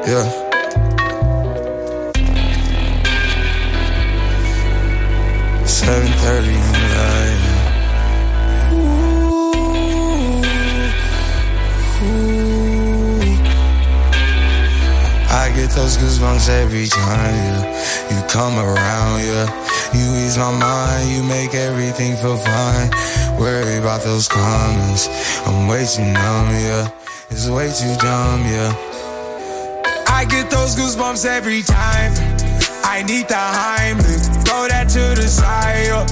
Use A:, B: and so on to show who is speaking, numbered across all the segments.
A: yeah. 7:30 in the light. I get those goosebumps every time, yeah. You come around, yeah. You ease my mind, you make everything feel fine. Worry about those comments, I'm way too numb, yeah. It's way too dumb, yeah. I get those goosebumps every time. I need the Heimlich, throw that to the side, yeah.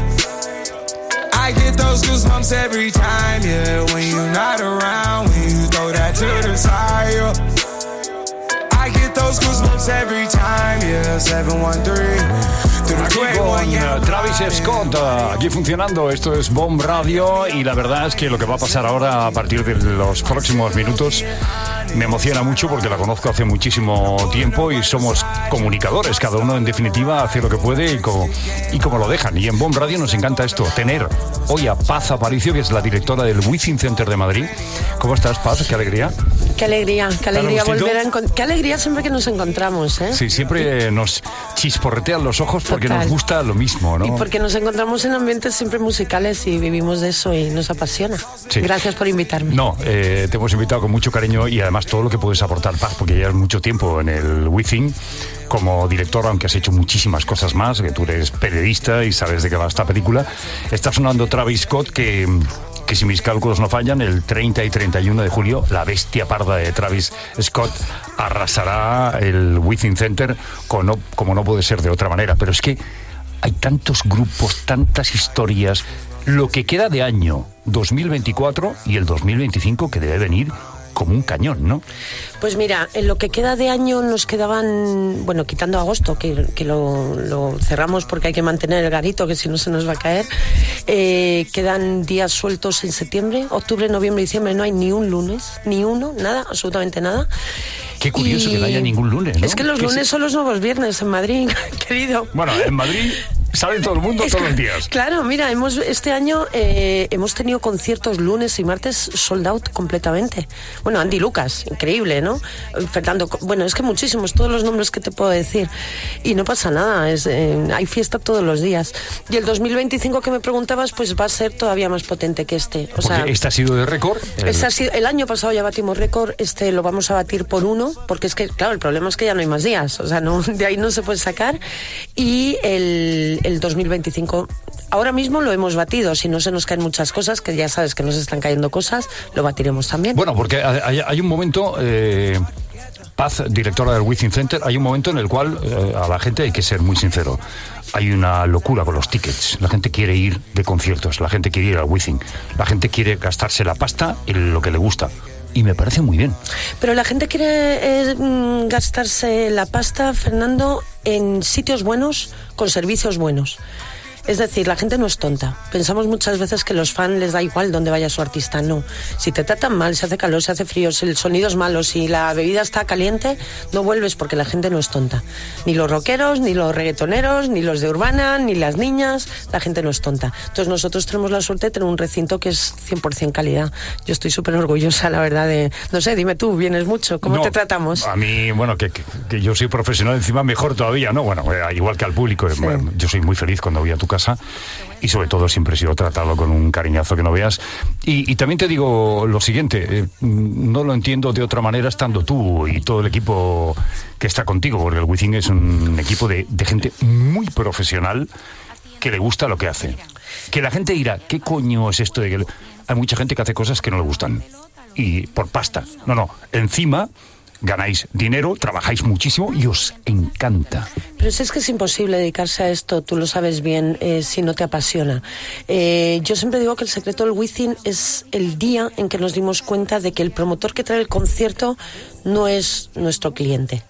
A: I get those goosebumps every time, yeah. When you're not around, when you throw that to the side, yeah. I get those goosebumps every time, yeah. 713.
B: Aquí con Travis Scott, aquí funcionando. Esto es Bomb Radio y la verdad es que lo que va a pasar ahora a partir de los próximos minutos me emociona mucho porque la conozco hace muchísimo tiempo y somos comunicadores, cada uno en definitiva hace lo que puede y como lo dejan. Y en Bomb Radio nos encanta esto, tener hoy a Paz Aparicio, que es la directora del Within Center de Madrid. ¿Cómo estás, Paz? Qué alegría.
C: Qué alegría volver a encontrar. Qué alegría siempre que nos encontramos, ¿eh?
B: Sí, siempre nos chisporretean los ojos porque nos gusta lo mismo, ¿no?
C: Y porque nos encontramos en ambientes siempre musicales y vivimos de eso y nos apasiona. Sí. Gracias por invitarme.
B: No, te hemos invitado con mucho cariño y además todo lo que puedes aportar, Paz, porque llevas mucho tiempo en el Within como director, aunque has hecho muchísimas cosas más, que tú eres periodista y sabes de qué va esta película. Está sonando Travis Scott, que si mis cálculos no fallan, el 30 y 31 de julio, la bestia parda de Travis Scott arrasará el Within Center como no puede ser de otra manera. Pero es que hay tantos grupos, tantas historias, lo que queda de año 2024 y el 2025 que debe venir como un cañón, ¿no?
C: Pues mira, en lo que queda de año nos quedaban, bueno, quitando agosto, que lo cerramos porque hay que mantener el garito, que si no se nos va a caer, quedan días sueltos en septiembre, octubre, noviembre, diciembre, no hay ni un lunes, ni uno, nada, absolutamente nada.
B: Qué curioso que no haya ningún lunes, ¿no?
C: Es que los lunes son los nuevos viernes en Madrid, querido.
B: Bueno, en Madrid sale todo el mundo todos los días.
C: Claro, mira, este año hemos tenido conciertos lunes y martes sold out completamente. Bueno, Andy Lucas, increíble, ¿no? Fernando, bueno, es que muchísimos, todos los nombres que te puedo decir. Y no pasa nada, hay fiesta todos los días. Y el 2025 que me preguntabas, pues va a ser todavía más potente que este. O sea,
B: ¿este ha sido de récord?
C: El año pasado ya batimos récord, este lo vamos a batir por 1, porque es que, claro, el problema es que ya no hay más días, o sea, no, de ahí no se puede sacar. Y el 2025 ahora mismo lo hemos batido, si no se nos caen muchas cosas, que ya sabes que nos están cayendo cosas, lo batiremos también.
B: Bueno, porque hay un momento, Paz, directora del Within Center, hay un momento en el cual a la gente hay que ser muy sincero. Hay una locura con los tickets. La gente quiere ir de conciertos, la gente quiere ir al Within, la gente quiere gastarse la pasta en lo que le gusta. Y me parece muy bien.
C: Pero la gente quiere gastarse la pasta, Fernando, en sitios buenos, con servicios buenos. Es decir, la gente no es tonta. Pensamos muchas veces que los fans les da igual dónde vaya su artista. No. Si te tratan mal, si hace calor, si hace frío, si el sonido es malo, si la bebida está caliente, no vuelves porque la gente no es tonta. Ni los rockeros, ni los reggaetoneros, ni los de urbana, ni las niñas. La gente no es tonta. Entonces nosotros tenemos la suerte de tener un recinto que es 100% calidad. Yo estoy súper orgullosa, la verdad, de... No sé, dime tú, vienes mucho. ¿Cómo te tratamos?
B: A mí, bueno, que yo soy profesional, encima mejor todavía, ¿no? Bueno, igual que al público. Sí. Bueno, yo soy muy feliz cuando voy a tu casa. Y sobre todo siempre he sido tratado con un cariñazo que no veas. Y también te digo lo siguiente, no lo entiendo de otra manera estando tú y todo el equipo que está contigo, porque el Within es un equipo de gente muy profesional que le gusta lo que hace. Que la gente dirá, ¿qué coño es esto de que...? Hay mucha gente que hace cosas que no le gustan y por pasta. No, encima ganáis dinero, trabajáis muchísimo y os encanta.
C: Pero es que es imposible dedicarse a esto, tú lo sabes bien, si no te apasiona. Yo siempre digo que el secreto del Within es el día en que nos dimos cuenta de que el promotor que trae el concierto no es nuestro cliente.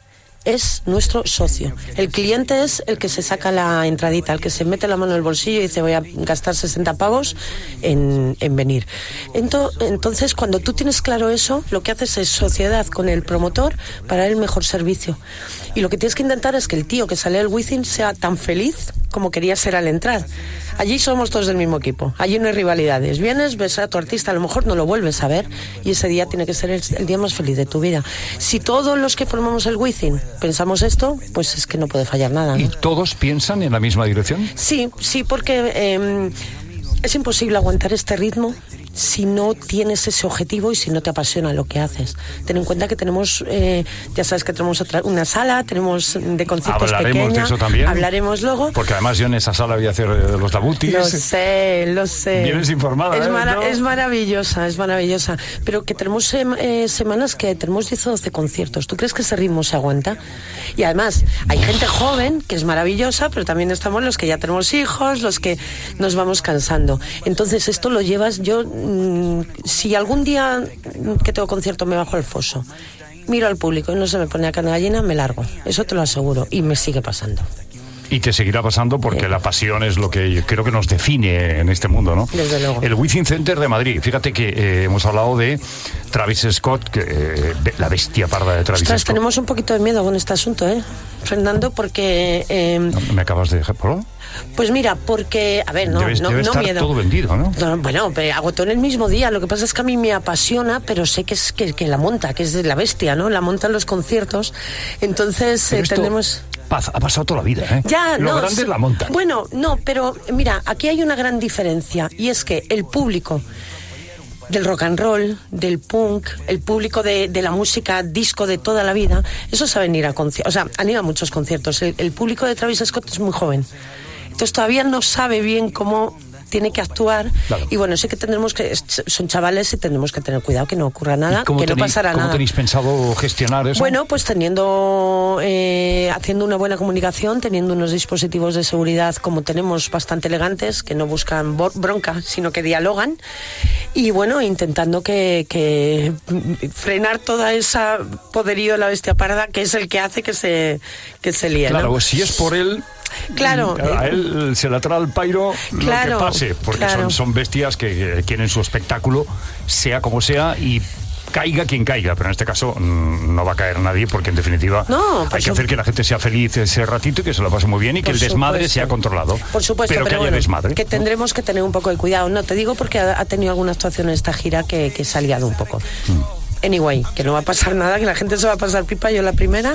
C: es nuestro socio. El cliente es el que se saca la entradita, el que se mete la mano en el bolsillo y dice voy a gastar 60 pavos en venir. Entonces, cuando tú tienes claro eso, lo que haces es sociedad con el promotor para dar el mejor servicio. Y lo que tienes que intentar es que el tío que sale del Wizzing sea tan feliz como quería ser al entrar. Allí somos todos del mismo equipo, allí no hay rivalidades. Vienes, ves a tu artista, a lo mejor no lo vuelves a ver y ese día tiene que ser el día más feliz de tu vida. Si todos los que formamos el Wizzing pensamos esto, pues es que no puede fallar nada, ¿no?
B: ¿Y todos piensan en la misma dirección?
C: Sí, porque es imposible aguantar este ritmo si no tienes ese objetivo y si no te apasiona lo que haces. Ten en cuenta que tenemos, ya sabes que tenemos una sala, tenemos de conciertos
B: pequeña. Hablaremos de eso también.
C: Hablaremos luego.
B: Porque además yo en esa sala voy a hacer los dabutis.
C: Lo sé.
B: Vienes informada.
C: Es maravillosa. Pero que tenemos semanas que tenemos 10 o 12 conciertos. ¿Tú crees que ese ritmo se aguanta? Y además, hay gente joven que es maravillosa, pero también estamos los que ya tenemos hijos, los que nos vamos cansando. Entonces, esto lo llevas si algún día que tengo concierto me bajo al foso, miro al público y no se me pone a carne gallina, me largo, eso te lo aseguro, y me sigue pasando.
B: Y te seguirá pasando porque la pasión es lo que creo que nos define en este mundo, ¿no?
C: Desde luego.
B: El Wizzing Center de Madrid. Fíjate que hemos hablado de Travis Scott, la bestia parda de Travis Scott.
C: Tenemos un poquito de miedo con este asunto, Fernando, porque...
B: ¿Me acabas de dejar por?
C: Pues mira, porque... A ver,
B: debe estar
C: miedo.
B: Todo vendido, ¿no?
C: Bueno, pero agotó en el mismo día. Lo que pasa es que a mí me apasiona, pero sé que es que la monta, que es de la bestia, ¿no? La monta en los conciertos. Entonces tenemos...
B: Ha pasado toda la vida, ¿eh?
C: Ya,
B: lo grande es la monta.
C: Bueno, no, pero mira, aquí hay una gran diferencia, y es que el público del rock and roll, del punk, el público de la música disco de toda la vida, eso saben ir a conciertos, o sea, han ido a muchos conciertos. El público de Travis Scott es muy joven, entonces todavía no sabe bien cómo tiene que actuar, claro. Y bueno, sí que tendremos que, son chavales y tendremos que tener cuidado que no ocurra nada, que no pasará nada.
B: ¿Cómo tenéis pensado gestionar eso?
C: Bueno, pues haciendo una buena comunicación, teniendo unos dispositivos de seguridad como tenemos bastante elegantes, que no buscan bronca, sino que dialogan, y bueno, intentando que frenar toda esa poderío de la bestia parda, que es el que hace que se líe.
B: Claro,
C: ¿no?
B: Si es por él...
C: Claro,
B: a él se le trae al pairo
C: claro,
B: lo que pase, porque
C: claro.
B: son bestias que quieren su espectáculo, sea como sea, y caiga quien caiga, pero en este caso no va a caer nadie, porque en definitiva hay que hacer que la gente sea feliz ese ratito y que se lo pase muy bien y que el desmadre sea controlado.
C: Por supuesto,
B: pero que haya
C: bueno,
B: desmadre.
C: Que tendremos que tener un poco de cuidado. No, te digo porque ha tenido alguna actuación en esta gira que se ha liado un poco. Anyway, que no va a pasar nada, que la gente se va a pasar pipa, yo la primera.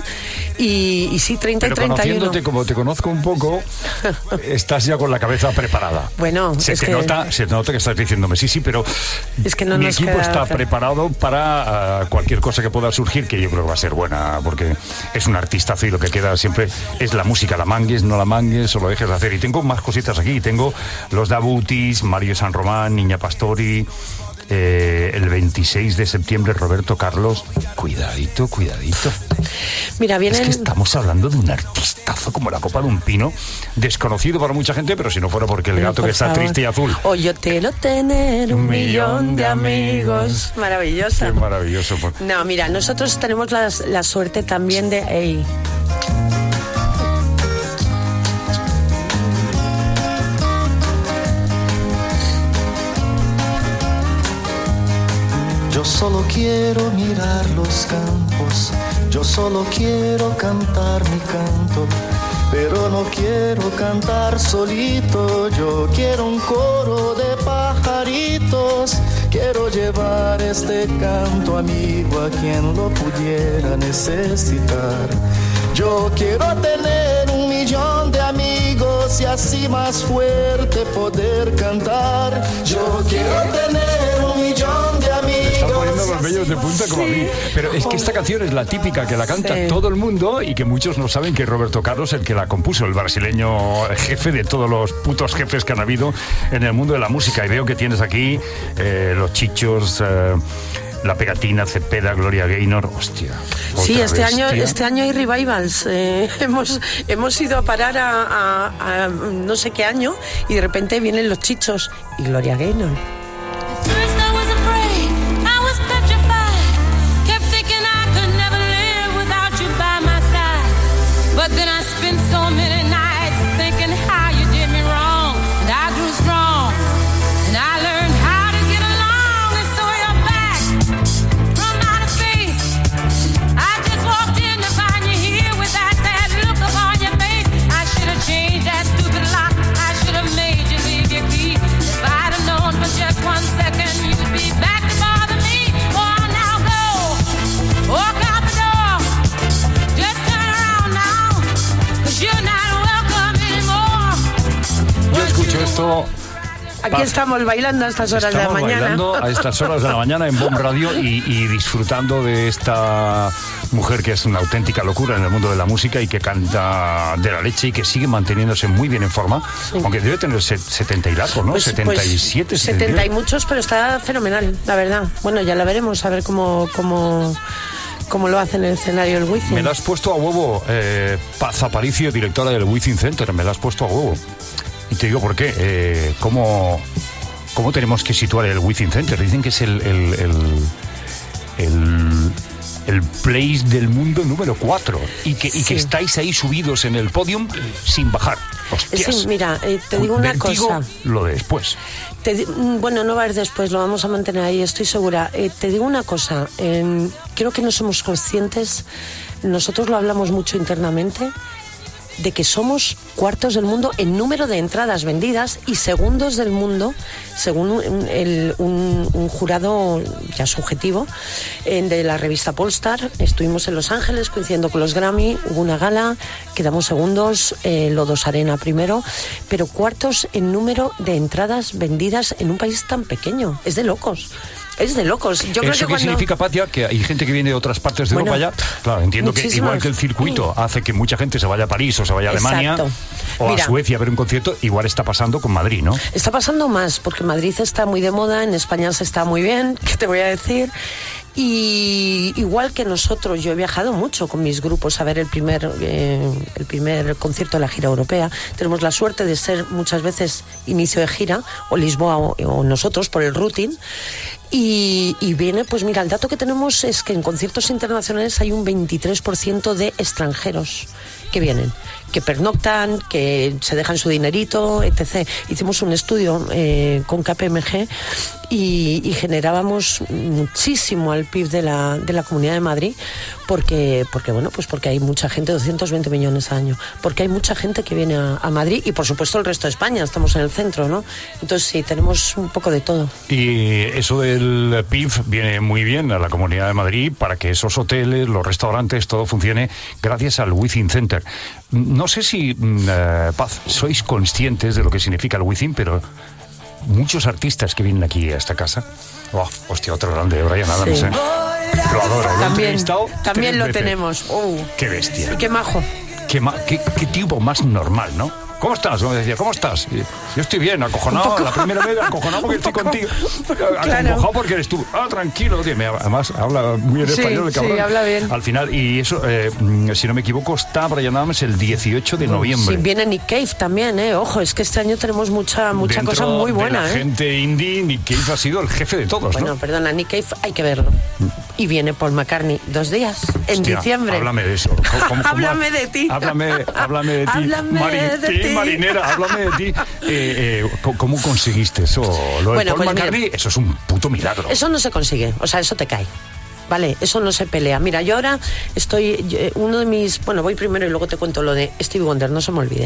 C: Y sí, 30
B: pero
C: y 31.
B: Conociéndote como te conozco un poco, estás ya con la cabeza preparada.
C: Bueno,
B: se nota que estás diciéndome sí, pero
C: es que no
B: mi equipo está preparado para cualquier cosa que pueda surgir, que yo creo que va a ser buena, porque es un artistazo y lo que queda siempre es la música, la mangues, no la mangues, o lo dejes de hacer. Y tengo más cositas aquí, tengo los Dabutis, Mario San Román, Niña Pastori... el 26 de septiembre Roberto Carlos. Cuidadito.
C: Mira,
B: es que estamos hablando de un artistazo como la copa de un pino, desconocido para mucha gente, pero si no fuera porque el gato que está triste y azul.
C: O yo quiero tener un millón de amigos. Maravillosa.
B: Qué maravilloso.
C: No, mira, nosotros tenemos la suerte también de...
D: Yo solo quiero mirar los campos, yo solo quiero cantar mi canto, pero no quiero cantar solito, yo quiero un coro de pajaritos, quiero llevar este canto amigo a quien lo pudiera necesitar. Yo quiero tener un millón de amigos y así más fuerte poder cantar. Yo quiero tener un millón de amigos.
B: Están poniendo los vellos de punta como a mí. Pero es que esta canción es la típica que la canta todo el mundo y que muchos no saben que es Roberto Carlos el que la compuso, el brasileño jefe de todos los putos jefes que han habido en el mundo de la música. Y veo que tienes aquí los Chichos... La Pegatina, Cepeda, Gloria Gaynor, hostia.
C: Sí, este año hay revivals. Hemos ido a parar a no sé qué año y de repente vienen los Chichos y Gloria Gaynor.
B: puesto...
C: Aquí estamos bailando a estas horas de la mañana.
B: Bailando a estas horas de la mañana en BOM Radio y disfrutando de esta mujer que es una auténtica locura en el mundo de la música y que canta de la leche y que sigue manteniéndose muy bien en forma, aunque debe tener 70 y largo, ¿no? 77,
C: 70 y muchos, pero está fenomenal, la verdad. Bueno, ya la veremos, a ver cómo lo hace en el escenario el Wizzing.
B: Me la has puesto a huevo, Paz Aparicio, directora del Wizzing Center, me la has puesto a huevo. Y te digo por qué. ¿Cómo tenemos que situar el Wizzing Center? Dicen que es el place del mundo número 4 y que estáis ahí subidos en el podium sin bajar. Hostias.
C: Sí, mira, te digo una cosa.
B: Lo de después.
C: Bueno, no va a ir después, lo vamos a mantener ahí, estoy segura. Te digo una cosa, creo que no somos conscientes, nosotros lo hablamos mucho internamente, de que somos cuartos del mundo en número de entradas vendidas y segundos del mundo, según un jurado ya subjetivo de la revista Polestar. Estuvimos en Los Ángeles coincidiendo con los Grammy, hubo una gala, quedamos segundos, Lodos Arena primero, pero cuartos en número de entradas vendidas en un país tan pequeño. Es de locos. Es de locos. Yo creo
B: ¿Eso
C: que
B: qué significa, Patia? Que hay gente que viene de otras partes de Europa ya. Claro, entiendo que igual que el circuito hace que mucha gente se vaya a París o se vaya a Alemania o a Suecia a ver un concierto, igual está pasando con Madrid, ¿no?
C: Está pasando más, porque Madrid está muy de moda, en España se está muy bien, ¿qué te voy a decir? Y igual que nosotros, yo he viajado mucho con mis grupos a ver el primer concierto de la gira europea. Tenemos la suerte de ser muchas veces inicio de gira, o Lisboa o nosotros, por el routing. Y viene, pues mira, el dato que tenemos es que en conciertos internacionales hay un 23% de extranjeros que vienen, que pernoctan, que se dejan su dinerito, etc. Hicimos un estudio con KPMG y generábamos muchísimo al PIB de la Comunidad de Madrid porque hay mucha gente, 220 millones al año, porque hay mucha gente que viene a Madrid y por supuesto el resto de España, estamos en el centro, ¿no? Entonces sí, tenemos un poco de todo.
B: Y eso del PIB viene muy bien a la Comunidad de Madrid para que esos hoteles, los restaurantes, todo funcione gracias al Wizzing Center. No sé si, Paz, sois conscientes de lo que significa el Wizzing, pero muchos artistas que vienen aquí a esta casa, hostia, otro grande, Bryan Adams,
C: sí.
B: Lo adoro,
C: también lo tenemos.
B: Qué bestia.
C: Y qué majo.
B: Qué tipo más normal, ¿no? ¿Cómo estás? Como decía, ¿cómo estás? Yo estoy bien, acojonado. La primera vez acojonado porque estoy contigo. Acongojado porque eres tú. Tranquilo. Además, habla muy bien español.
C: Sí, habla bien.
B: Al final, y eso, si no me equivoco, está Bryan Adams el 18 de noviembre.
C: Sí, viene Nick Cave también, Ojo, es que este año tenemos mucha cosa muy buena,
B: de la gente indie, Nick Cave ha sido el jefe de todos,
C: Bueno, perdona, Nick Cave hay que verlo. Y viene Paul McCartney 2 días, en diciembre.
B: Háblame de eso.
C: Háblame de ti.
B: Háblame de ti. Marinera, háblame de ti. ¿Cómo conseguiste eso? Lo de Paul McCartney, mira, eso es un puto milagro.
C: Eso no se consigue, o sea, eso te cae. Vale, eso no se pelea. Mira, yo ahora uno de mis... Bueno, voy primero y luego te cuento lo de Stevie Wonder, no se me olvide.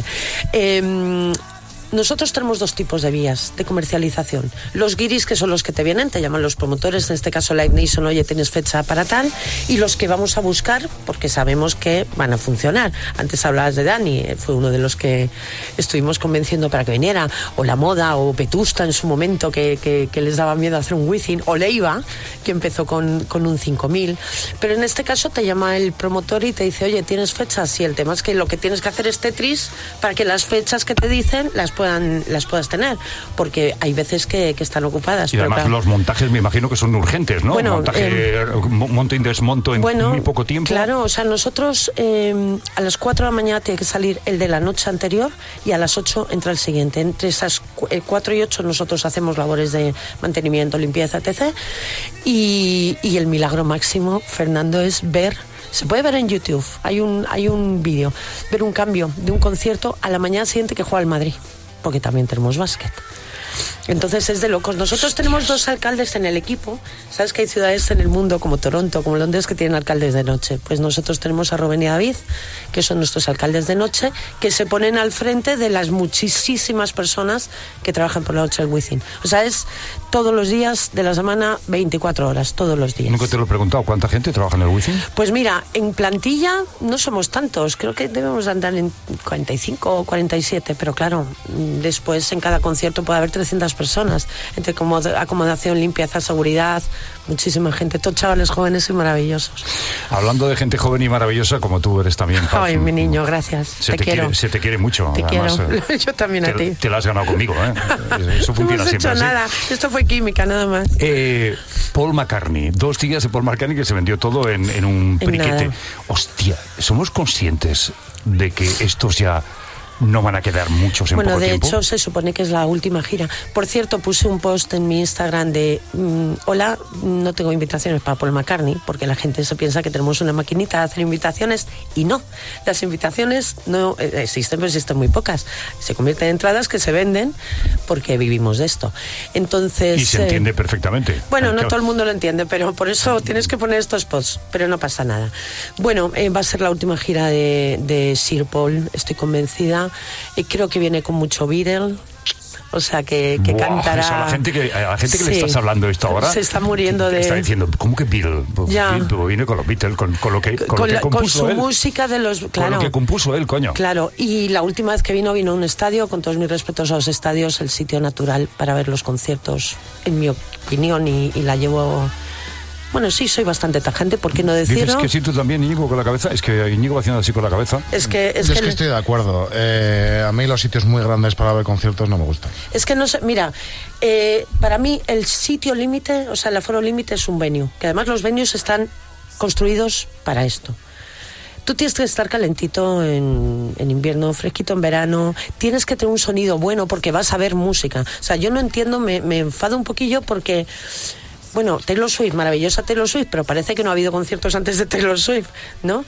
C: Nosotros tenemos 2 tipos de vías de comercialización. Los guiris, que son los que te vienen, te llaman los promotores, en este caso Live Nation, oye, tienes fecha para tal, y los que vamos a buscar, porque sabemos que van a funcionar. Antes hablabas de Dani, fue uno de los que estuvimos convenciendo para que viniera, o La Moda, o Vetusta en su momento, que les daba miedo hacer un Wizzing, o Leiva, que empezó con un 5000. Pero en este caso te llama el promotor y te dice, oye, ¿tienes fechas? Y el tema es que lo que tienes que hacer es Tetris para que las fechas que te dicen las puedas tener, porque hay veces que están ocupadas.
B: Y además los montajes me imagino que son urgentes, ¿no?
C: Bueno,
B: monto y desmonto en muy poco tiempo.
C: Claro, o sea, nosotros a las 4 de la mañana tiene que salir el de la noche anterior y a las 8 entra el siguiente. Entre esas 4 y 8 nosotros hacemos labores de mantenimiento, limpieza, etc. Y el milagro máximo, Fernando, es ver... Se puede ver en YouTube, hay un vídeo, ver un cambio de un concierto a la mañana siguiente que juega el Madrid, porque también tenemos básquet. Entonces es de locos. Nosotros tenemos 2 alcaldes en el equipo. Sabes que hay ciudades en el mundo como Toronto, como Londres, que tienen alcaldes de noche. Pues nosotros tenemos a Rubén y David, que son nuestros alcaldes de noche, que se ponen al frente de las muchísimas personas que trabajan por la noche del Wizzing. O sea, es todos los días de la semana, 24 horas, todos los días.
B: Nunca te lo he preguntado, ¿cuánta gente trabaja en el Wizzing?
C: Pues mira, en plantilla no somos tantos, creo que debemos andar en 45 o 47, pero claro, después en cada concierto puede haber 300 personas, entre acomodación, limpieza, seguridad, muchísima gente, todos chavales jóvenes y maravillosos.
B: Hablando de gente joven y maravillosa, como tú eres también, Paz.
C: Ay, mi niño, gracias. Te quiero.
B: Se te quiere mucho.
C: Te
B: además,
C: quiero. Yo también a ti.
B: Te la has ganado conmigo, ¿eh? Eso funciona
C: no hemos
B: siempre
C: hecho nada. Esto fue química, nada más.
B: Paul McCartney, 2 días de Paul McCartney que se vendió todo en un periquete. Hostia, ¿somos conscientes de que estos ya no van a quedar muchos en poco tiempo?
C: Bueno, de hecho, se supone que es la última gira. Por cierto, puse un post en mi Instagram de hola, no tengo invitaciones para Paul McCartney, porque la gente se piensa que tenemos una maquinita de hacer invitaciones, y no. Las invitaciones no existen, pero existen muy pocas. Se convierten en entradas que se venden porque vivimos de esto. Entonces...
B: Y se entiende perfectamente.
C: Bueno, no todo el mundo lo entiende, pero por eso tienes que poner estos posts, pero no pasa nada. Bueno, va a ser la última gira de Sir Paul, estoy convencida. Creo que viene con mucho Beatle, o sea que cantará.
B: Eso, a la gente que sí, le estás hablando esto ahora
C: se está muriendo de...
B: Está diciendo, ¿cómo que Beatle?
C: Ya.
B: Viene con los Beatles, con lo que compuso
C: con su
B: él.
C: música de los... Claro,
B: con lo que compuso él, coño.
C: Claro, y la última vez que vino a un estadio, con todos mis respetos a los estadios, el sitio natural para ver los conciertos, en mi opinión, y la llevo... Bueno, sí, soy bastante tajante, ¿por qué no decirlo?
B: Dices que sí, tú también, Íñigo, con la cabeza. Es que Íñigo va haciendo así con la cabeza.
E: Es que estoy de acuerdo. A mí los sitios muy grandes para ver conciertos no me gustan.
C: Es que no sé, mira, para mí el sitio límite, o sea, el aforo límite es un venue, que además los venues están construidos para esto. Tú tienes que estar calentito en invierno, fresquito en verano, tienes que tener un sonido bueno porque vas a ver música. O sea, yo no entiendo, me enfado un poquillo porque... Bueno, Taylor Swift, maravillosa Taylor Swift, pero parece que no ha habido conciertos antes de Taylor Swift, ¿no?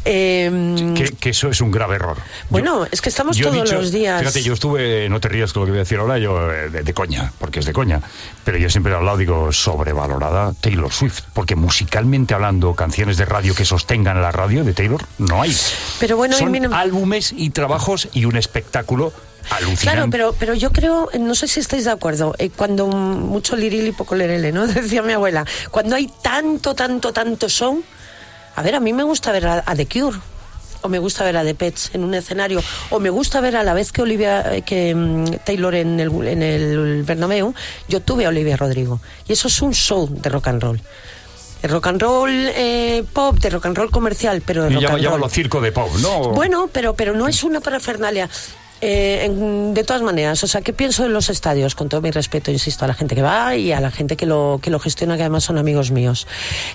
B: Que eso es un grave error.
C: Bueno, es que estamos todos los días...
B: Fíjate, yo estuve, no te rías con lo que voy a decir ahora, yo de coña, porque es de coña, pero yo siempre he hablado, digo, sobrevalorada Taylor Swift, porque musicalmente hablando, canciones de radio que sostengan la radio de Taylor, no hay.
C: Pero bueno,
B: son álbumes y trabajos y un espectáculo alucinante.
C: Claro, pero yo creo, no sé si estáis de acuerdo, cuando mucho liril y poco lerele, ¿no? Decía mi abuela, cuando hay tanto show, a ver, a mí me gusta ver a The Cure, o me gusta ver a The Pets en un escenario, o me gusta ver a la vez que Taylor en el Bernabéu, yo tuve a Olivia Rodrigo, y eso es un show de rock and roll. De rock and roll pop, de rock and roll comercial, pero de rock and roll.
B: Llámalo circo de pop, ¿no?
C: Bueno, pero no es una parafernalia. De todas maneras, o sea, ¿qué pienso de los estadios? Con todo mi respeto, insisto, a la gente que va y a la gente que lo gestiona, que además son amigos míos.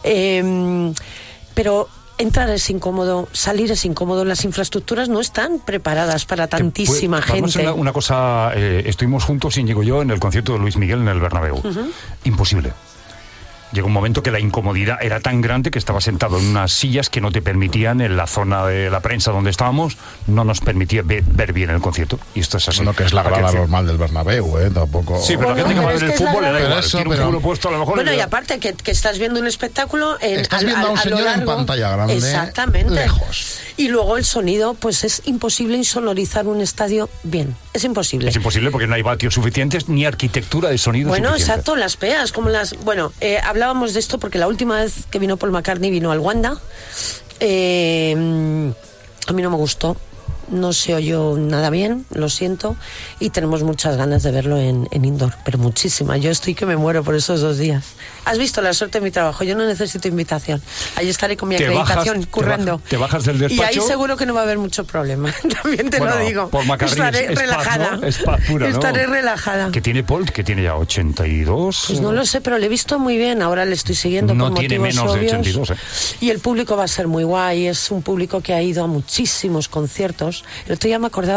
C: Pero entrar es incómodo, salir es incómodo, las infraestructuras no están preparadas para tantísima gente.
B: Vamos a una cosa, estuvimos juntos, Íñigo y yo, en el concierto de Luis Miguel en el Bernabéu. Imposible. Llegó un momento que la incomodidad era tan grande que estaba sentado en unas sillas que no te permitían, en la zona de la prensa donde estábamos, no nos permitía ver bien el concierto. Y esto es así.
E: Bueno, que es la grada normal del Bernabéu, tampoco...
B: Sí, pero la gente que va a ver el fútbol le da igual. Tiene un culo puesto a lo mejor...
C: Bueno, y aparte que estás viendo un espectáculo...
E: Estás viendo a un señor en pantalla grande,
C: exactamente,
E: lejos.
C: Y luego el sonido, pues es imposible insonorizar un estadio bien. Es imposible.
B: Es imposible porque no hay vatios suficientes ni arquitectura de sonido suficiente.
C: Bueno, exacto, las peas, como las... Bueno, hablábamos de esto porque la última vez que vino Paul McCartney vino al Wanda. A mí no me gustó. No se oyó nada bien, lo siento, y tenemos muchas ganas de verlo en indoor, pero muchísima. Yo estoy que me muero por esos 2 días. Has visto la suerte de mi trabajo, yo no necesito invitación. Ahí estaré con mi acreditación currando.
B: Te bajas del despacho.
C: Y ahí seguro que no va a haber mucho problema. También te lo digo.
B: Paul McCartney
C: estaré relajada.
B: Paz, ¿no? Es paz pura, ¿no?
C: Estaré relajada.
B: ¿Que tiene Paul? ¿Que tiene ya 82?
C: Pues no lo sé, pero le he visto muy bien. Ahora le estoy siguiendo por motivos obvios.
B: No tiene menos de 82,
C: Y el público va a ser muy guay. Es un público que ha ido a muchísimos conciertos. El otro día me acordaba que los Beatles estuvieron en las ventas, ¿sí? Que si habrá alguno de los que fueron,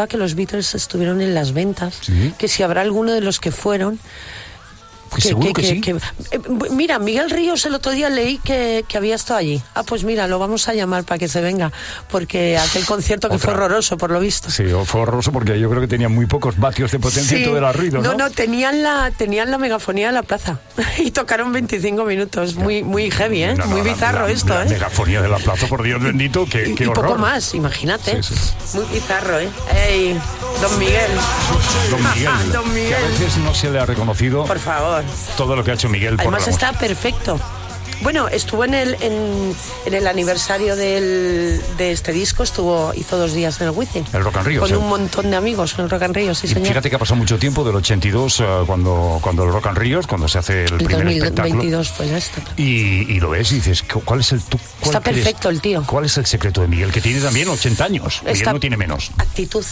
B: Pues seguro que sí.
C: Mira, Miguel Ríos el otro día leí que había estado allí. Pues mira, lo vamos a llamar para que se venga, porque aquel concierto que fue horroroso, por lo visto.
B: Sí, fue horroroso porque yo creo que tenía muy pocos vatios de potencia y todo era ruido, ¿no?
C: No, tenían la megafonía de la plaza y tocaron 25 minutos. Muy heavy, ¿eh? Muy bizarro esto,
B: ¿eh? La megafonía de la plaza, por Dios bendito, qué
C: y
B: horror.
C: Poco más, imagínate.
B: Sí.
C: Muy bizarro, ¿eh? ¡Ey! Don Miguel.
B: Don Miguel. Que a veces no se le ha reconocido.
C: Por favor.
B: Todo lo que ha hecho Miguel.
C: Además está perfecto. Bueno, estuvo en el aniversario de este disco, hizo 2 días en el Wizzing.
B: El Rock and Rio.
C: Con un montón de amigos en el Rock and Rio, sí, señor.
B: Fíjate que ha pasado mucho tiempo, del 82, cuando el Rock and Rio, cuando se hace el primer
C: 2022
B: espectáculo.
C: Fue esto.
B: Y lo ves y dices, ¿cuál es el
C: Está perfecto el tío.
B: ¿Cuál es el secreto de Miguel? Que tiene también 80 años. Miguel no tiene menos.
C: Actitud.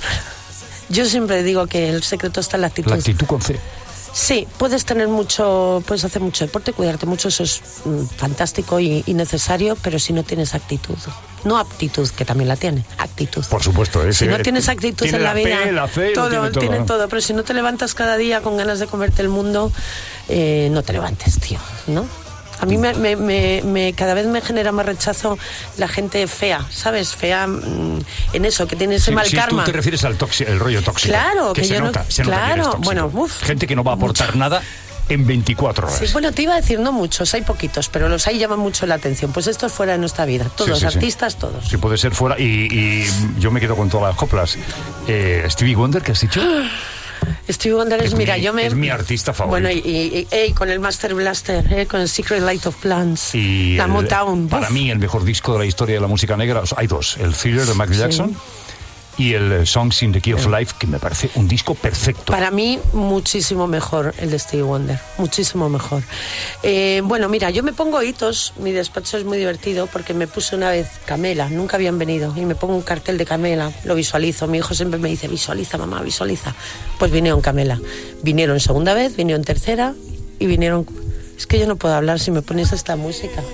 C: Yo siempre digo que el secreto está en la actitud.
B: La actitud con C.
C: Sí, puedes hacer mucho deporte, cuidarte mucho, eso es fantástico y necesario, pero si no tienes actitud, no aptitud, que también la tiene, actitud.
B: Por supuesto.
C: Si no tienes actitud en la vida,
B: la fe,
C: tiene todo, pero si no te levantas cada día con ganas de comerte el mundo, no te levantes, tío, ¿no? A mí cada vez me genera más rechazo la gente fea, ¿sabes? Fea en eso, que tiene ese mal karma.
B: Tú te refieres al el rollo tóxico.
C: Claro,
B: que se nota que eres tóxico.
C: Bueno,
B: gente que no va a aportar nada en 24 horas.
C: Sí, bueno, te iba a decir, no muchos, hay poquitos, pero los hay llaman mucho la atención. Pues esto es fuera de nuestra vida, todos, artistas, todos.
B: Sí, puede ser fuera, y yo me quedo con todas las coplas. Stevie Wonder, ¿qué has dicho?
C: Stevie Wonder es
B: mi artista favorito.
C: Bueno, y con el Master Blaster, con el Secret Light of Plants,
B: y
C: la Motown.
B: Para mí, el mejor disco de la historia de la música negra, hay 2, el Thriller de Michael Jackson y el Songs in the Key of Life, que me parece un disco perfecto.
C: Para mí, muchísimo mejor el de Stevie Wonder, muchísimo mejor. Bueno, mira, yo me pongo hitos, mi despacho es muy divertido porque me puse una vez Camela, nunca habían venido, y me pongo un cartel de Camela, lo visualizo, mi hijo siempre me dice, visualiza mamá, visualiza. Pues vinieron Camela, vinieron segunda vez, vinieron tercera y vinieron... Es que yo no puedo hablar si me pones esta música.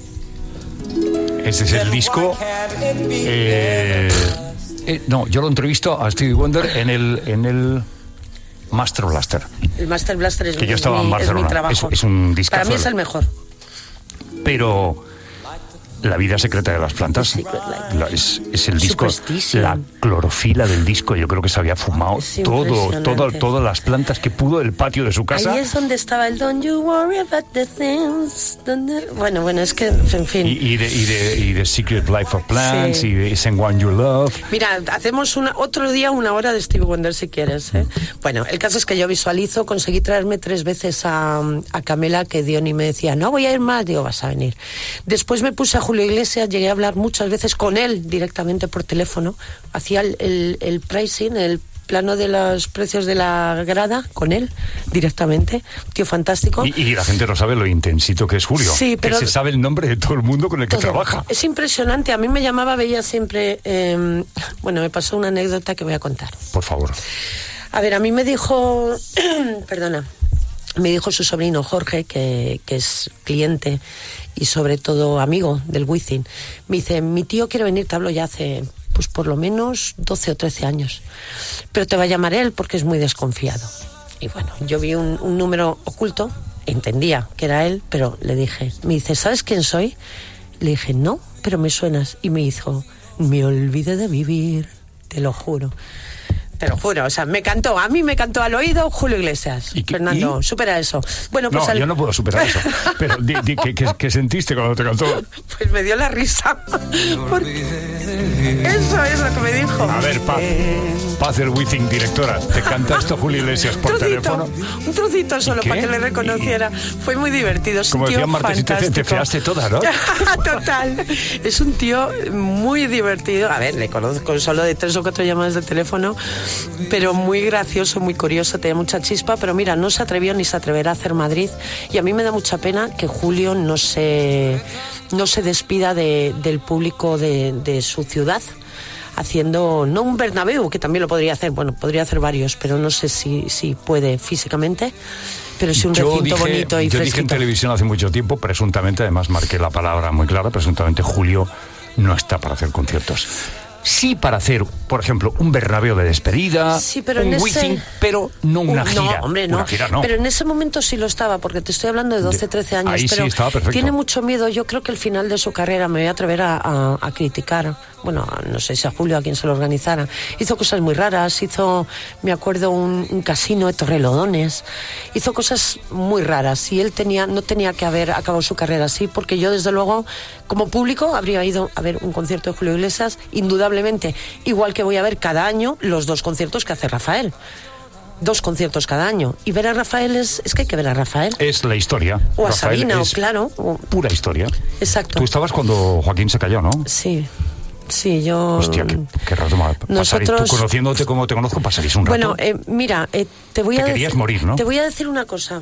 B: Ese es el disco... no, yo lo entrevisto a Stevie Wonder en el Master Blaster.
C: El Master Blaster es,
B: que yo estaba en Barcelona.
C: Es mi trabajo.
B: Es un discazo.
C: Para mí es el mejor.
B: Pero La vida secreta de las plantas es el disco, la clorofila del disco. Yo creo que se había fumado todas las plantas que pudo del patio de su casa.
C: Ahí es donde estaba el Don't You Worry About the Things. Bueno, es que, en fin.
B: Y de Secret Life of Plants, sí. Y de Someone You Love.
C: Mira, hacemos otro día 1 hora de Stevie Wonder si quieres, ¿eh? Bueno, el caso es que yo visualizo, conseguí traerme 3 veces a Camela, que Diony me decía, no voy a ir más, digo, vas a venir. Después me puse a Julio Iglesias, llegué a hablar muchas veces con él directamente por teléfono, hacía el pricing, el plano de los precios de la grada con él directamente, tío fantástico.
B: Y la gente no sabe lo intensito que es Julio, sí, pero que se sabe el nombre de todo el mundo con el que trabaja.
C: Es impresionante, a mí me llamaba, veía siempre, bueno, me pasó una anécdota que voy a contar.
B: Por favor.
C: A ver, a mí me dijo, me dijo su sobrino Jorge, que es cliente y sobre todo amigo del Wizzing, me dice, mi tío quiere venir, te hablo ya hace, pues por lo menos 12 o 13 años, pero te va a llamar él porque es muy desconfiado. Y bueno, yo vi un número oculto, entendía que era él, pero le dije, me dice, ¿sabes quién soy? Le dije, no, pero me suenas. Y me dijo, me olvidé de vivir, te lo juro. Te lo juro, o sea, a mí me cantó al oído Julio Iglesias. Fernando, supera eso. Bueno, pues
B: no, yo no puedo superar eso. Pero ¿qué sentiste cuando te cantó?
C: Pues me dio la risa. Eso es lo que me dijo.
B: A ver, Paz del Wizzing, directora, ¿te canta esto Julio Iglesias por teléfono?
C: Un trocito solo para que le reconociera. Fue muy divertido. Es
B: como decía Marta, si te feaste toda, ¿no?
C: Total. Es un tío muy divertido. A ver, le conozco solo de 3 o 4 llamadas de teléfono, pero muy gracioso, muy curioso, tenía mucha chispa, pero mira, no se atrevió ni se atreverá a hacer Madrid, y a mí me da mucha pena que Julio no se despida del público de su ciudad, haciendo, no un Bernabéu, que también lo podría hacer, bueno, podría hacer varios, pero no sé si puede físicamente, pero sí un recinto bonito y fresquito.
B: Yo dije en televisión hace mucho tiempo, presuntamente, además marqué la palabra muy clara, presuntamente Julio no está para hacer conciertos. sí para hacer, por ejemplo, un Bernabéu de despedida,
C: sí, pero
B: un Wizzing, pero no una gira.
C: No, hombre, no.
B: Una gira no.
C: Pero en ese momento sí lo estaba, porque te estoy hablando de 12, 13 años.
B: Ahí
C: pero
B: sí estaba perfecto.
C: Tiene mucho miedo. Yo creo que el final de su carrera, me voy a atrever a criticar. Bueno, no sé si a Julio, a quien se lo organizara. Hizo cosas muy raras. Me acuerdo, un casino de Torrelodones. Hizo cosas muy raras. Y él no tenía que haber acabado su carrera así, porque yo, desde luego, como público, habría ido a ver un concierto de Julio Iglesias, indudablemente. Igual que voy a ver cada año los 2 conciertos que hace Rafael. 2 conciertos cada año. Y ver a Rafael es que hay que ver a Rafael.
B: Es la historia.
C: O a
B: Rafael
C: Sabina,
B: es
C: claro.
B: Pura historia.
C: Exacto.
B: Tú estabas cuando Joaquín se cayó, ¿no?
C: Sí. Sí, yo...
B: Hostia, qué rato más.
C: Nosotros...
B: Tú, conociéndote como te conozco, pasaréis un rato.
C: Bueno, mira, te voy a
B: querías morir, ¿no?
C: Te voy a decir una cosa.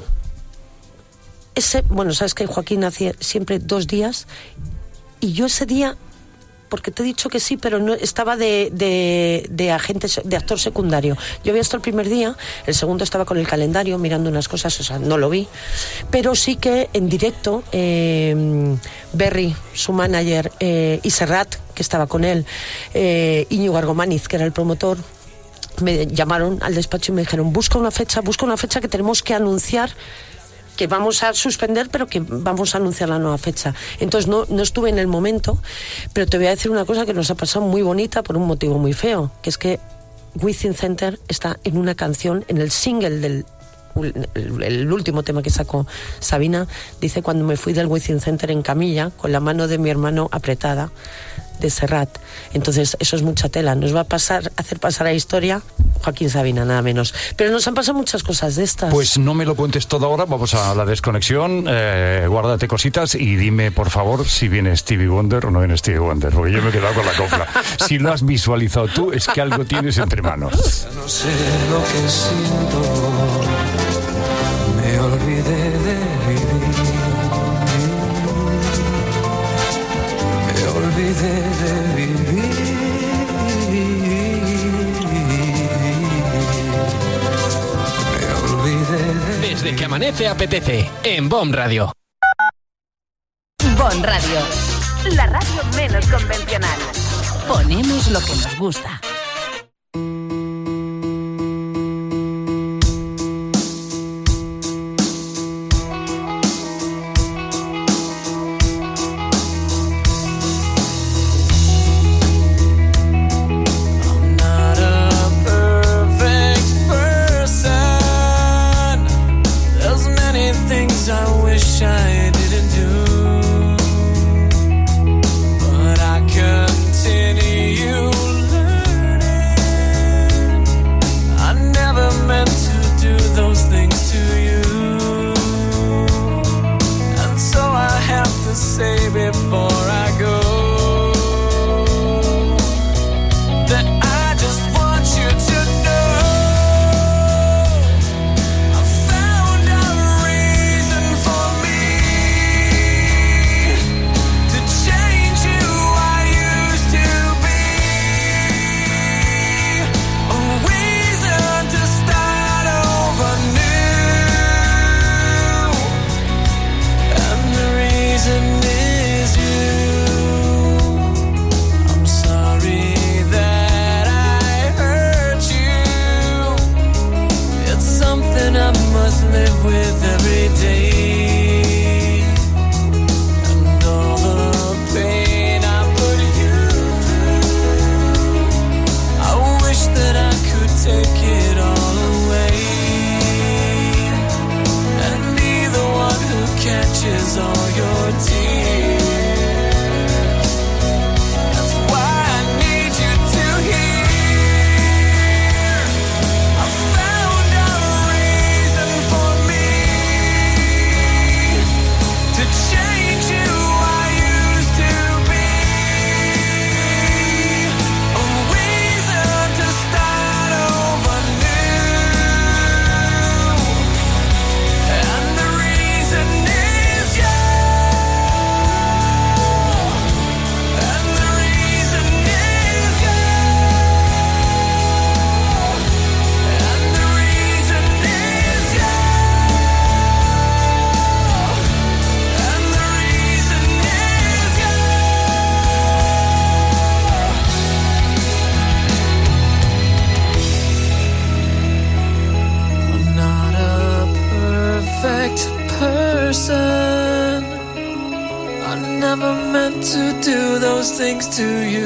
C: Sabes que Joaquín hacía siempre 2 días, y yo ese día, porque te he dicho que sí, pero no estaba de agente, de actor secundario. Yo había estado el primer día, el segundo estaba con el calendario mirando unas cosas, o sea, no lo vi, pero sí que en directo, Berry, su manager, y Serrat, que estaba con él, Íñigo Argomaniz, que era el promotor, me llamaron al despacho y me dijeron, busca una fecha que tenemos que anunciar, que vamos a suspender, pero que vamos a anunciar la nueva fecha. Entonces no estuve en el momento, pero te voy a decir una cosa que nos ha pasado muy bonita por un motivo muy feo, que es que Wizzing Center está en una canción, en el single el último tema que sacó Sabina, dice: cuando me fui del Wizzing Center en camilla, con la mano de mi hermano apretada, de Serrat. Entonces eso es mucha tela. Nos va a hacer pasar a historia Joaquín Sabina, nada menos. Pero nos han pasado muchas cosas de estas.
B: Pues no me lo cuentes todo ahora, vamos a la desconexión, guárdate cositas y dime, por favor, si viene Stevie Wonder o no viene Stevie Wonder, porque yo me he quedado con la copla. Si lo has visualizado tú, es que algo tienes entre manos.
A: No sé lo que siento, me olvidé de vivir, me olvidé de vivir.
F: Desde que amanece apetece, en Bon Radio.
G: Bon Radio, la radio menos convencional. Ponemos lo que nos gusta.
A: Continue learning.
H: things to you.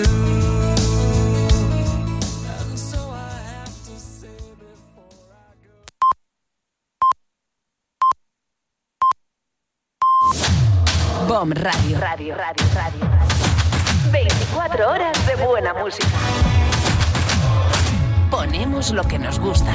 G: BOM Radio. 24 horas de buena música. Ponemos lo que nos gusta.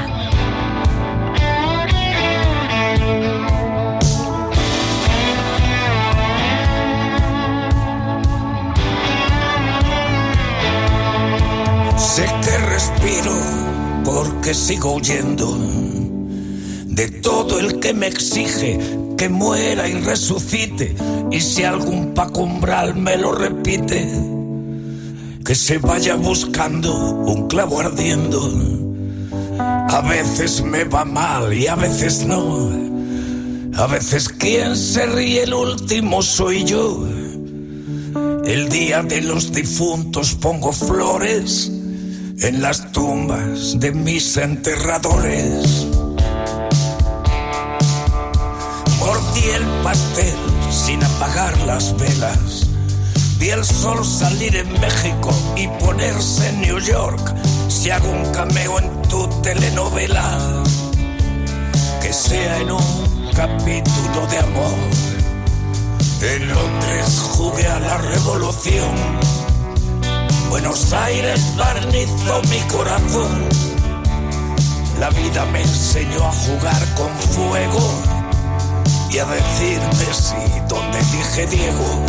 I: Sé que respiro porque sigo huyendo de todo el que me exige que muera y resucite, y si algún Paco Umbral me lo repite, que se vaya buscando un clavo ardiendo. A veces me va mal y a veces no, a veces quien se ríe el último soy yo. El día de los difuntos pongo flores en las tumbas de mis enterradores. Mordí el pastel sin apagar las velas. Vi el sol salir en México y ponerse en New York. Si hago un cameo en tu telenovela, que sea en un capítulo de amor. En Londres jugué a la revolución. Buenos Aires barnizó mi corazón. La vida me enseñó a jugar con fuego y a decirme sí donde dije Diego.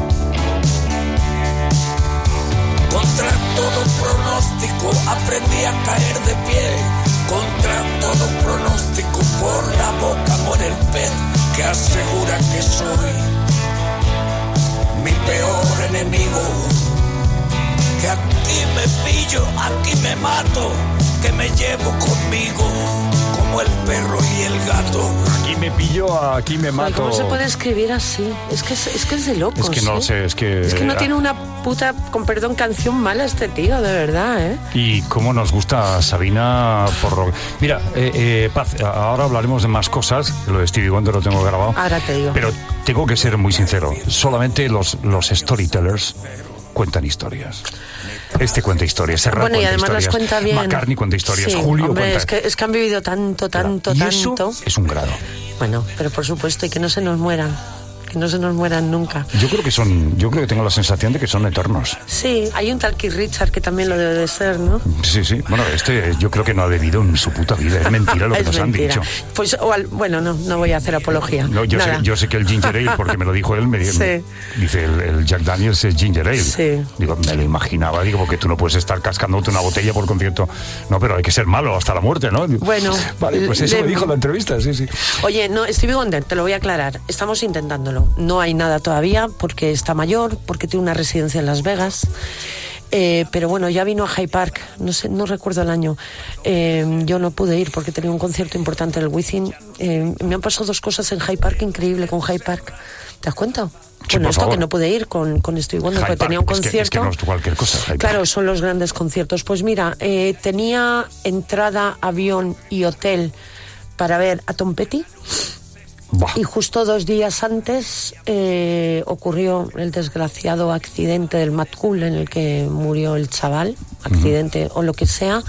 I: Contra todo pronóstico aprendí a caer de pie. Contra todo pronóstico por la boca muere el pez que asegura que soy mi peor enemigo. Que aquí me pillo, aquí me mato, que me llevo conmigo como el perro y el gato.
B: Aquí me pillo, aquí me mato.
C: ¿Cómo se puede escribir así? Es que es de locos.
B: Es que no lo sé, es que
C: no tiene una puta, con perdón, canción mala este tío, de verdad, ¿eh?
B: Y cómo nos gusta Sabina por rock. Mira, Paz, ahora hablaremos de más cosas. Lo de Stevie Wonder lo tengo grabado.
C: Ahora te digo.
B: Pero tengo que ser muy sincero. Solamente los storytellers cuentan historias. Este cuenta historias, Serrat
C: bueno, y
B: cuenta
C: además
B: historias,
C: las cuenta bien.
B: McCartney cuenta historias,
C: Sí,
B: Julio
C: hombre,
B: cuenta...
C: es que han vivido tanto.
B: Y eso es un grado.
C: Bueno, pero por supuesto, y que no se nos mueran. Que no se nos mueran nunca.
B: Yo creo que tengo la sensación de que son eternos.
C: Sí, hay un tal Keith Richards que también lo debe de ser, ¿no?
B: Sí. Bueno, yo creo que no ha bebido en su puta vida. Es mentira lo que nos
C: mentira.
B: han dicho.
C: Pues, bueno, no voy a hacer apología.
B: No, yo sé que el Ginger Ale, porque me lo dijo él,
C: sí.
B: Dice el Jack Daniels es Ginger Ale.
C: Sí.
B: Digo, me lo imaginaba, porque tú no puedes estar cascándote una botella por concierto. No, pero hay que ser malo hasta la muerte, ¿no?
C: Bueno.
B: Vale, pues eso me dijo en la entrevista, sí.
C: Oye, no, Stevie Wonder, te lo voy a aclarar. Estamos intentándolo. No hay nada todavía porque está mayor, porque tiene una residencia en Las Vegas. Pero bueno, ya vino a Hyde Park, no recuerdo el año. Yo no pude ir porque tenía un concierto importante en el Wizzing. Me han pasado dos cosas en Hyde Park increíble con Hyde Park. ¿Te das cuenta?
B: Sí,
C: bueno, esto
B: favor.
C: que no pude ir con Stevie Wonder, porque tenía un concierto.
B: Es que no es cualquier cosa.
C: Claro, son los grandes conciertos. Pues mira, tenía entrada, avión y hotel para ver a Tom Petty.
B: Buah.
C: Y justo 2 días antes ocurrió el desgraciado accidente del Mad Cool en el que murió el chaval, accidente o lo que sea,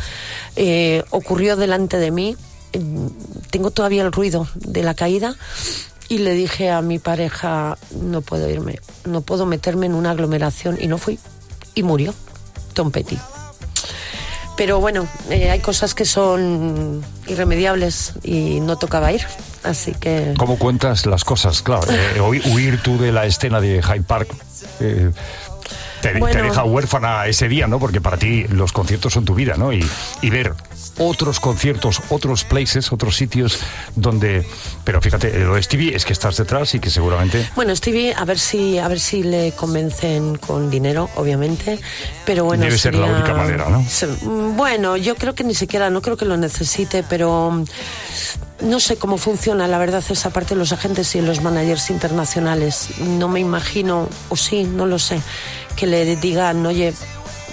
C: ocurrió delante de mí. Tengo todavía el ruido de la caída y le dije a mi pareja, no puedo irme, no puedo meterme en una aglomeración, y no fui, y murió Tom Petty. Pero bueno, hay cosas que son irremediables y no tocaba ir. Así que...
B: ¿Cómo cuentas las cosas? Claro, huir tú de la escena de Hyde Park te deja huérfana ese día, ¿no? Porque para ti los conciertos son tu vida, ¿no? Y ver otros conciertos, otros places, otros sitios donde... Pero fíjate, lo de Stevie es que estás detrás y que seguramente...
C: Bueno, Stevie, a ver si le convencen con dinero, obviamente, pero bueno...
B: Debe ser la única manera, ¿no?
C: Bueno, yo creo que ni siquiera, no creo que lo necesite, pero... No sé cómo funciona, la verdad, esa parte de los agentes y los managers internacionales. No me imagino, o sí, no lo sé, que le digan, oye,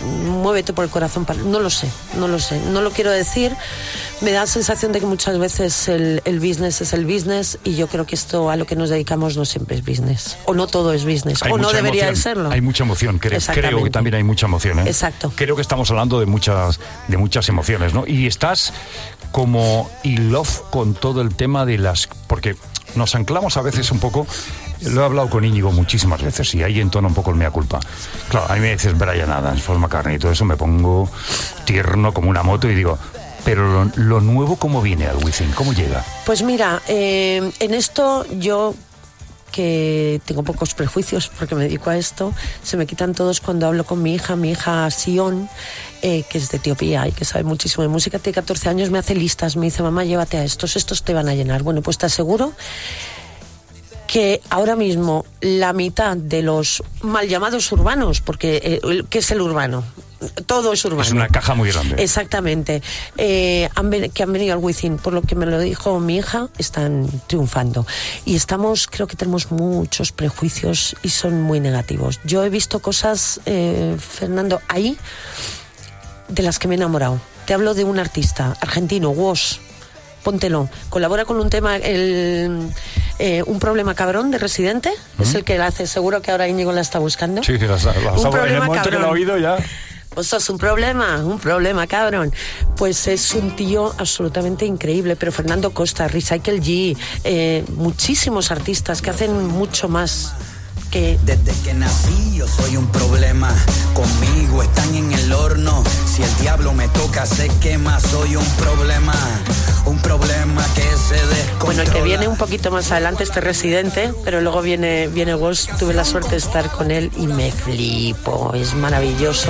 C: muévete por el corazón, no lo sé, no lo quiero decir. Me da la sensación de que muchas veces el business es el business, y yo creo que esto a lo que nos dedicamos no siempre es business, o no todo es business, o no debería de serlo.
B: Hay mucha emoción, creo que también hay mucha emoción, ¿eh?
C: Exacto.
B: Creo que estamos hablando de muchas emociones, ¿no? Y estás como in love con todo el tema de porque nos anclamos a veces un poco. Lo he hablado con Íñigo muchísimas veces y ahí entona un poco el mea culpa. Claro, a mí me dices Bryan Adams, Paul McCartney y todo eso, me pongo tierno como una moto y digo, pero lo nuevo, ¿cómo viene al Wizzing? ¿Cómo llega?
C: Pues mira, en esto yo, que tengo pocos prejuicios porque me dedico a esto, se me quitan todos cuando hablo con mi hija Sion, que es de Etiopía y que sabe muchísimo de música, tiene 14 años, me hace listas, me dice, mamá, llévate a estos te van a llenar. Bueno, pues te aseguro que ahora mismo la mitad de los mal llamados urbanos, porque ¿qué es el urbano? Todo es urbano.
B: Es una caja muy grande.
C: Exactamente. Que han venido al Wizzing, por lo que me lo dijo mi hija, están triunfando. Y creo que tenemos muchos prejuicios y son muy negativos. Yo he visto cosas, Fernando, ahí, de las que me he enamorado. Te hablo de un artista argentino, Woz. Póntelo, colabora con un tema, un problema cabrón de Residente, es el que la hace, seguro que ahora Íñigo la está buscando.
B: Sí, la en el momento que lo ha oído ya.
C: Pues sos un problema cabrón. Pues es un tío absolutamente increíble, pero Fernando Costa, Recycle G, muchísimos artistas que hacen mucho más.
H: Desde que nací yo soy un problema, conmigo están en el horno, si el diablo me toca se quema, soy un problema que se descontrola.
C: Bueno, el que viene un poquito más adelante es Residente, pero luego viene Woz, tuve la suerte de estar con él y me flipo, es maravilloso.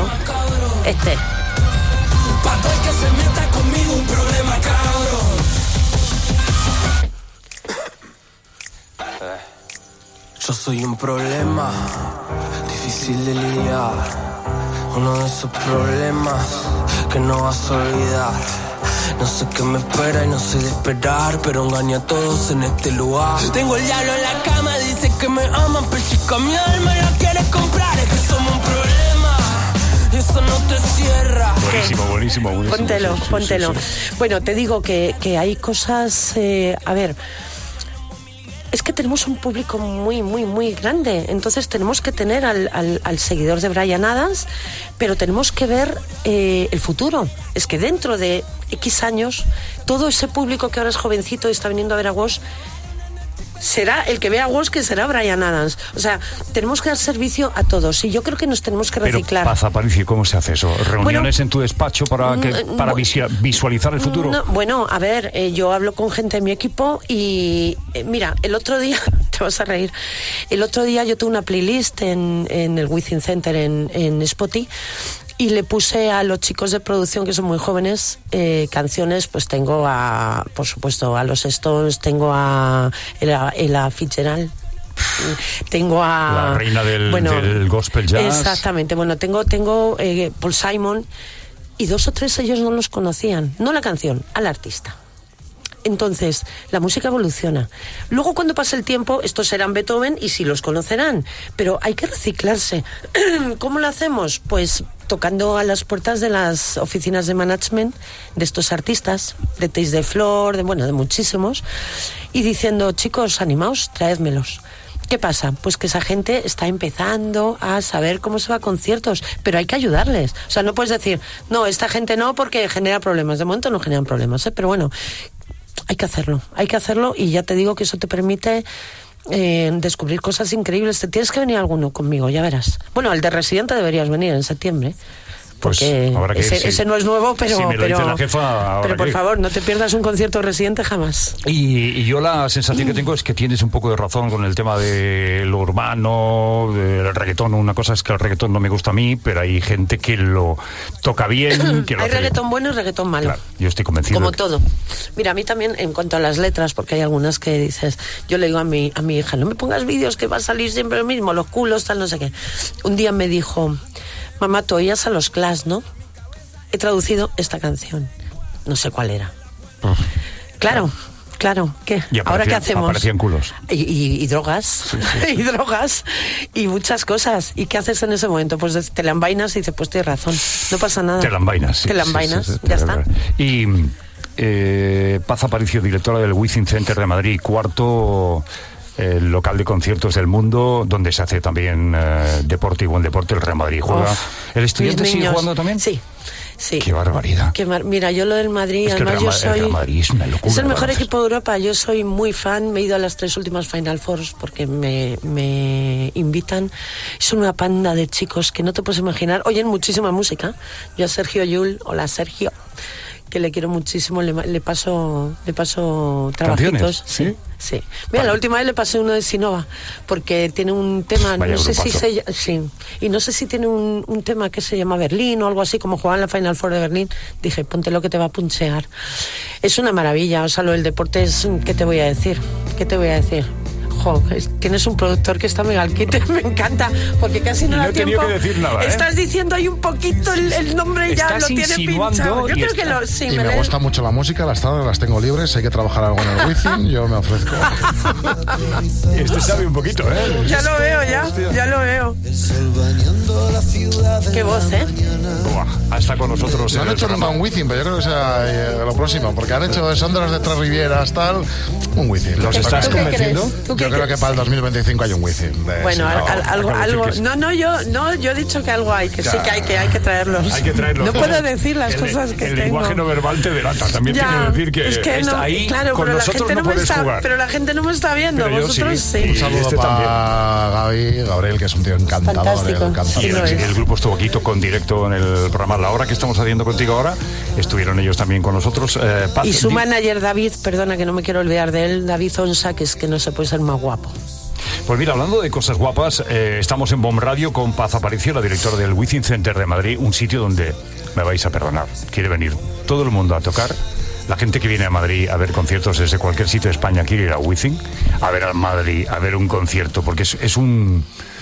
I: Pato el que se meta conmigo, un problema cabrón.
J: Yo soy un problema, difícil de lidiar, uno de esos problemas que no vas a olvidar. No sé qué me espera y no sé de esperar, pero engaño a todos en este lugar. Tengo el diablo en la cama, dice que me aman, pero chica mi alma la quieres comprar, es que somos un problema, y eso no te cierra.
B: Buenísimo.
C: Póntelo. Sí. Bueno, te digo que hay cosas, a ver, es que tenemos un público muy grande, entonces tenemos que tener al seguidor de Bryan Adams, pero tenemos que ver el futuro. Es que dentro de X años, todo ese público que ahora es jovencito y está viniendo a ver a Woz, será el que vea a Woz, que será Bryan Adams. O sea, tenemos que dar servicio a todos y yo creo que nos tenemos que reciclar.
B: Pero, Paz Aparicio, ¿cómo se hace eso? ¿Reuniones en tu despacho para visualizar el futuro?
C: No, bueno, a ver, yo hablo con gente de mi equipo y mira, el otro día, te vas a reír, el otro día yo tuve una playlist en el Wizzing Center en Spotify. Y le puse a los chicos de producción, que son muy jóvenes, canciones, pues tengo por supuesto, a los Stones, tengo a Ella Fitzgerald, tengo a...
B: La reina del gospel jazz.
C: Exactamente, bueno, tengo Paul Simon, y 2 o 3 ellos no los conocían, no la canción, al artista. Entonces, la música evoluciona. Luego, cuando pase el tiempo, estos serán Beethoven y sí los conocerán. Pero hay que reciclarse. ¿Cómo lo hacemos? Pues tocando a las puertas de las oficinas de management de estos artistas, de Teis de Flor, de muchísimos, y diciendo, chicos, animaos, traédmelos. ¿Qué pasa? Pues que esa gente está empezando a saber cómo se va a conciertos, pero hay que ayudarles. O sea, no puedes decir, no, esta gente no, porque genera problemas. De momento no generan problemas, pero bueno, hay que hacerlo y ya te digo que eso te permite descubrir cosas increíbles. Te tienes que venir alguno conmigo, ya verás. Bueno, el de Residente deberías venir en septiembre. Porque pues ese no es nuevo, pero,
B: si me lo dice la jefa,
C: pero por favor, no te pierdas un concierto Residente jamás.
B: Y yo la sensación que tengo es que tienes un poco de razón con el tema de lo urbano, del reggaetón. Una cosa es que el reggaetón no me gusta a mí, pero hay gente que lo toca bien. Que lo
C: hay reggaetón bueno y reggaetón malo.
B: Claro, yo estoy convencido.
C: Como todo. Mira, a mí también, en cuanto a las letras, porque hay algunas que dices, yo le digo a mi hija, no me pongas vídeos que va a salir siempre lo mismo, los culos, tal, no sé qué. Un día me dijo, mamá, tú oías a los Clash, ¿no? He traducido esta canción. No sé cuál era. Claro, Claro, ¿qué? ¿Ahora qué hacemos?
B: Aparecían culos.
C: Y drogas, y drogas, y muchas cosas. ¿Y qué haces en ese momento? Pues te la envainas y dices, pues tienes razón, no pasa nada.
B: Te la envainas, sí.
C: Te la envainas, ya está.
B: Y Paz Aparicio, directora del Within Center de Madrid, cuarto local de conciertos del mundo, donde se hace también deporte y buen deporte. El Real Madrid juega. ¿El Estudiante sigue jugando también?
C: Sí. Sí.
B: Qué barbaridad.
C: Mira, yo lo del Madrid,
B: es que
C: además
B: el Real Madrid es una locura.
C: Es el mejor equipo de Europa. Yo soy muy fan. Me he ido a las 3 últimas Final Fours porque me invitan. Son una panda de chicos que no te puedes imaginar. Oyen muchísima música. Yo a Sergio Llull, hola Sergio, que le quiero muchísimo, le paso trabajitos.
B: ¿Sí?
C: Sí. Mira, la última vez le pasé uno de Sinova, porque tiene un tema,
B: Vaya
C: no sé
B: grupazo.
C: si sí, y no sé si tiene un tema que se llama Berlín o algo así, como jugaban la Final Four de Berlín. Dije, ponte lo que te va a punchear. Es una maravilla, o sea, lo del deporte es, ¿qué te voy a decir? Tienes un productor que está mega al quite, me encanta, porque casi no da tiempo.
B: No he tenido que decir nada,
C: Estás diciendo ahí un poquito el nombre y ya
B: Estás
C: lo tiene pinchado. Yo creo que sí.
E: Y me gusta mucho la música, las tardes las tengo libres, hay que trabajar algo en el Within, yo me ofrezco.
B: Este sabe un poquito, ¿eh?
C: Ya lo veo, ya lo veo. Qué voz, ¿eh?
B: Buah, está con nosotros.
E: No han hecho nunca un Within, pero yo creo que sea lo próximo, porque han hecho Son de las de Tres Rivieras, tal, un Within.
B: ¿Los estás convenciendo?
E: Yo creo que para el 2025 hay un Within.
C: Bueno, algo. Yo he dicho que algo hay, que sí que hay que traerlos.
B: Hay que traerlos.
C: No puedo decir las cosas que
B: el
C: tengo.
B: El lenguaje no verbal te delata. También tengo que decir que,
C: es que
B: está
C: no,
B: ahí,
C: claro,
B: con
C: pero
B: nosotros
C: la gente
B: no puedes jugar.
C: Pero la gente no me está viendo,
B: pero
C: vosotros sí.
E: Un saludo para Gabriel, que es un tío encantador.
C: Fantástico.
B: Y el grupo estuvo aquí con directo en el programa La Hora que estamos haciendo contigo ahora. Estuvieron ellos también con nosotros. Paz,
C: y su manager David, perdona que no me quiero olvidar de él, David Onsa, que es que no se puede ser más guapo.
B: Pues mira, hablando de cosas guapas, estamos en BOM Radio con Paz Aparicio, la directora del Within Center de Madrid, un sitio donde, me vais a perdonar, quiere venir todo el mundo a tocar. La gente que viene a Madrid a ver conciertos desde cualquier sitio de España quiere ir a Within, a ver al Madrid, a ver un concierto, porque es un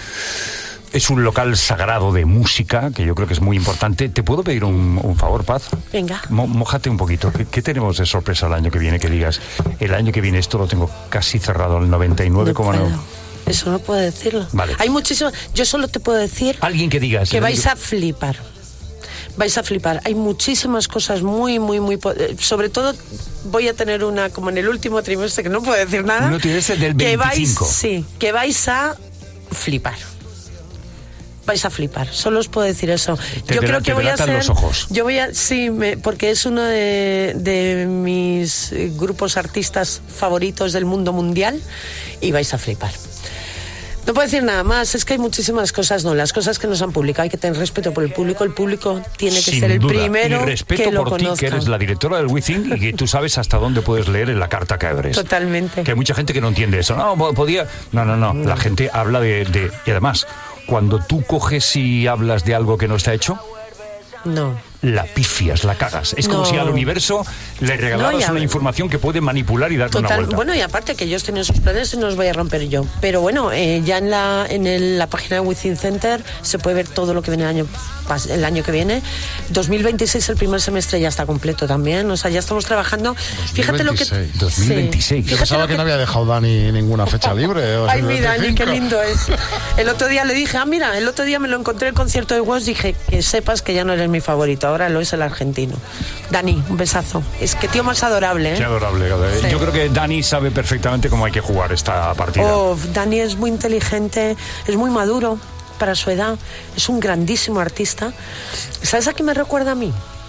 B: local sagrado de música, que yo creo que es muy importante. ¿Te puedo pedir un favor, Paz?
C: Venga.
B: Mójate un poquito. ¿Qué tenemos de sorpresa el año que viene? Que digas, el año que viene esto lo tengo casi cerrado, el 99,9.
C: Eso no puedo decirlo.
B: Vale.
C: Hay muchísimo. Yo solo te puedo decir.
B: Alguien que digas.
C: Que vais a flipar. Vais a flipar. Hay muchísimas cosas muy, muy, muy... sobre todo voy a tener una, como en el último trimestre, que no puedo decir nada.
B: Un trimestre del 25.
C: Que vais a flipar. Vais a flipar, solo os puedo decir eso. Yo creo que voy a ser...
B: los ojos.
C: Yo voy a... Sí, porque es uno de mis grupos artistas favoritos del mundo mundial y vais a flipar. No puedo decir nada más, es que hay muchísimas cosas, las cosas que nos han publicado, hay que tener respeto por el público tiene que ser el primero
B: y respeto
C: que lo
B: por ti,
C: conozca.
B: que eres la directora del Within y que tú sabes hasta dónde puedes leer en la carta que abres.
C: Totalmente.
B: Que hay mucha gente que no entiende eso. No, podía... No. La gente habla de... Y además, cuando tú coges y hablas de algo que no está hecho...
C: No.
B: La pifias, la cagas. Es como si al universo le regalaras una información que puede manipular y darle una vuelta.
C: Bueno, y aparte que ellos tienen sus planes y no los voy a romper yo. Pero bueno, ya en la página de Within Center se puede ver todo lo que viene el año que viene. 2026, el primer semestre ya está completo también. O sea, ya estamos trabajando.
E: 2026.
C: Fíjate lo que...
B: 2026.
E: Yo pensaba que no había dejado Dani ninguna fecha libre.
C: Ay, mi Dani, qué lindo es. El otro día le dije, el otro día me lo encontré en el concierto de Woz, dije, que sepas que ya no eres mi favorito, ahora lo es el argentino. Dani, un besazo. Es que tío más adorable, ¿eh?
B: Qué adorable. Sí. Yo creo que Dani sabe perfectamente cómo hay que jugar esta partida.
C: Dani es muy inteligente, es muy maduro para su edad, es un grandísimo artista. ¿Sabes a qué me recuerda a mí?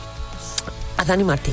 C: A Dani Martín.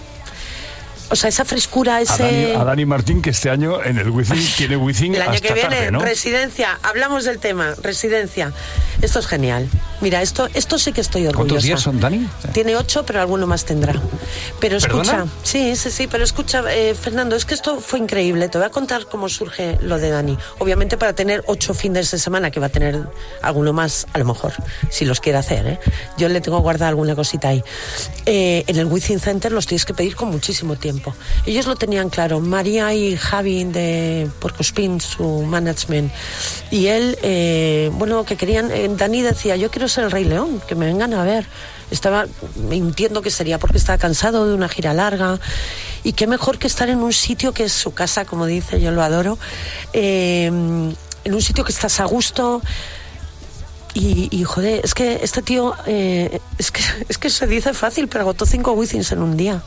C: O sea, esa frescura,
B: A Dani Martín, que este año en el Within tiene Within
C: el año
B: hasta
C: que viene,
B: tarde, ¿no?
C: Residencia, hablamos del tema, residencia. Esto es genial. Mira, esto sí que estoy orgullosa.
B: ¿Cuántos días son, Dani?
C: Tiene 8, pero alguno más tendrá. Pero escucha,
B: ¿Perdona?
C: sí, pero escucha, Fernando, es que esto fue increíble. Te voy a contar cómo surge lo de Dani. Obviamente para tener 8 fines de semana, que va a tener alguno más, a lo mejor, si los quiere hacer, ¿eh? Yo le tengo guardada alguna cosita ahí. En el Within Center los tienes que pedir con muchísimo tiempo. Ellos lo tenían claro, María y Javi de Porcospin, su management, y él, que querían, Dani decía, yo quiero ser el Rey León, que me vengan a ver. Entiendo que sería porque estaba cansado de una gira larga Y qué mejor que estar en un sitio que es su casa, como dice, yo lo adoro, en un sitio que estás a gusto. Y joder, es que este tío, es que se dice fácil, pero agotó 5 Wizzings en un día.